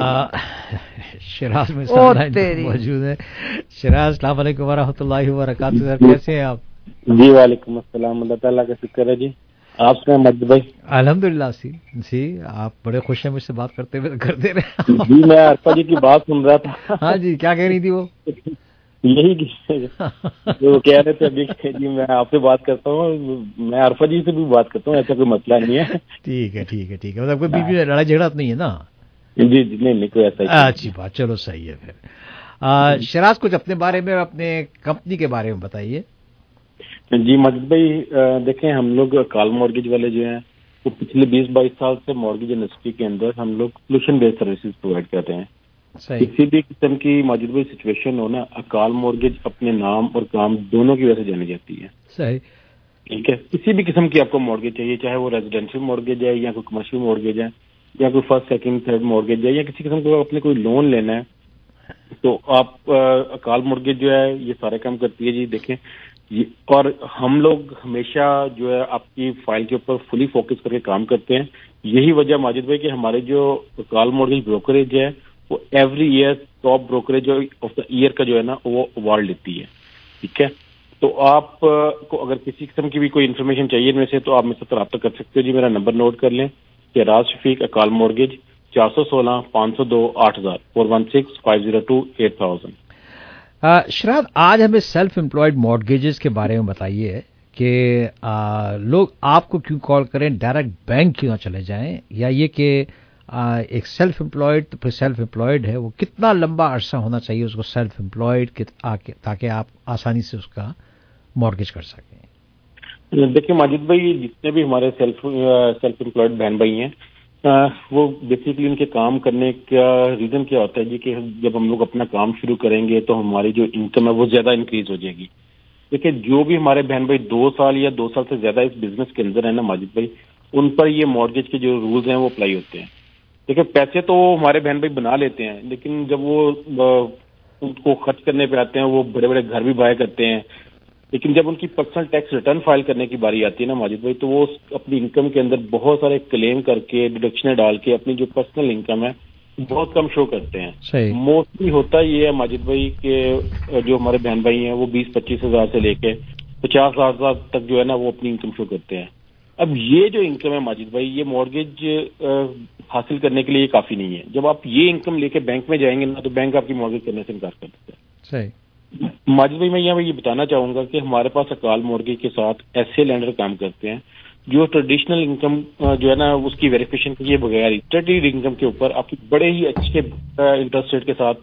شراز میں موجود ہے. شراز السلام علیکم ورحمۃ اللہ وبرکاتہ. سر کیسے ہیں آپ؟ جی وعلیکم السلام, اللہ تعالیٰ کا شکر ہے. جی آپ سے مجد بھائی؟ الحمد للہ. سی جی آپ بڑے خوش ہیں مجھ سے بات کرتے ہوئے, کرتے رہے. جی میں عرفہ جی کی بات سن رہا تھا. ہاں جی کیا کہہ رہی تھی وہ؟ یہی جو کہہ رہے تھے ابھی جی میں آپ سے بات کرتا ہوں, میں عرفہ جی سے بھی بات کرتا ہوں, ایسا کوئی مسئلہ نہیں ہے. ٹھیک ہے ٹھیک ہے ٹھیک ہے, مطلب کوئی بیچ میں لڑائی جھگڑا نہیں ہے نا؟ جی جی نہیں نہیں کوئی ایسا. اچھی بات, چلو صحیح ہے. پھر شراز کچھ اپنے بارے میں, اپنے کمپنی کے بارے میں بتائیے. جی مجد بھائی دیکھیں, ہم لوگ اکال مارگیج والے جو ہیں وہ پچھلے بیس بائیس سال سے مارگیج انڈسٹری کے اندر ہم لوگ سولوشن بیسڈ سروسز پرووائڈ کرتے ہیں. کسی بھی قسم کی ماجد بھائی سچویشن ہو نا, اکال مارگیج اپنے نام اور کام دونوں کی وجہ سے جانی جاتی ہے. صحیح ٹھیک ہے. کسی بھی قسم کی آپ کو مارگیج چاہیے, چاہے وہ ریزیڈینشیل مارگیج ہے یا کوئی کمرشل مارگیج ہے یا کوئی فرسٹ سیکنڈ تھرڈ مارگیج ہے, یا کسی قسم کو اپنے کوئی لون لینا ہے تو آپ اکال مارگیج جو ہے یہ سارے کام کرتی ہے. جی دیکھیں, اور ہم لوگ ہمیشہ جو ہے آپ کی فائل کے اوپر فلی فوکس کر کے کام کرتے ہیں. یہی وجہ ماجد بھائی کہ ہمارے جو اکال مارگیج بروکریج ہے وہ every year top brokerage of the year کا جو ہے نا وہ اوارڈ لیتی ہے. ٹھیک ہے. تو آپ کو اگر کسی قسم کی بھی کوئی انفارمیشن چاہیے ان میں سے تو آپ مجھ سے رابطہ کر سکتے ہو. جی میرا نمبر نوٹ کر لیں, شراز شفیق اکال مارگیج, چار سو سولہ پانچ سو دو آٹھ ہزار four one six five zero two eight thousand. Shiraz آج ہمیں سیلف امپلائڈ مارگیجز کے بارے میں بتائیے کہ آ, لوگ آپ کو کیوں کال کریں, ڈائریکٹ بینک کیوں نہ چلے جائیں, یا یہ کہ آ, ایک سیلف امپلائڈ تو پھر سیلف امپلائڈ ہے وہ کتنا لمبا عرصہ ہونا چاہیے اس کو سیلف امپلائڈ تاکہ آپ آسانی سے اس کا مارگیج کر سکیں. دیکھیں ماجد بھائی جتنے بھی ہمارے سیلف سیلف امپلائڈ بہن بھائی ہیں وہ بیسیکلی ان کے کام کرنے کا ریزن کیا ہوتا ہے جی کہ جب ہم لوگ اپنا کام شروع کریں گے تو ہماری جو انکم ہے وہ زیادہ انکریز ہو جائے گی. دیکھیں جو بھی ہمارے بہن بھائی دو سال یا دو سال سے زیادہ اس بزنس کے اندر ہے نا ماجد بھائی, ان پر یہ مارگیج کے جو رولز ہیں وہ اپلائی ہوتے ہیں. دیکھیں پیسے تو ہمارے بہن بھائی بنا لیتے ہیں, لیکن جب وہ ان کو خرچ کرنے پہ آتے ہیں وہ بڑے بڑے گھر بھی بائے کرتے ہیں, لیکن جب ان کی پرسنل ٹیکس ریٹرن فائل کرنے کی باری آتی ہے نا ماجد بھائی تو وہ اپنی انکم کے اندر بہت سارے کلیم کر کے ڈیڈکشنیں ڈال کے اپنی جو پرسنل انکم ہے بہت کم شو کرتے ہیں. موسٹلی ہوتا یہ ہے ماجد بھائی کہ جو ہمارے بہن بھائی ہیں وہ بیس پچیس ہزار سے لے کے پچاس ہزار تک جو ہے نا وہ اپنی انکم شو کرتے ہیں. اب یہ جو انکم ہے ماجد بھائی یہ مارگیج حاصل کرنے کے لیے کافی نہیں ہے. جب آپ یہ انکم لے کے بینک میں جائیں گے نا تو بینک آپ کی مارگیج کرنے سے انکار کر دیتا ہے. صحیح. ماجد بھائی میں یہاں یہ بتانا چاہوں گا کہ ہمارے پاس اکال مارگیج کے ساتھ ایسے لینڈر کام کرتے ہیں جو ٹریڈیشنل انکم جو ہے نا اس کی ویریفیکیشن کیے بغیر ہی اسٹیٹڈ انکم کے اوپر آپ بڑے ہی اچھے انٹرسٹ ریٹ کے ساتھ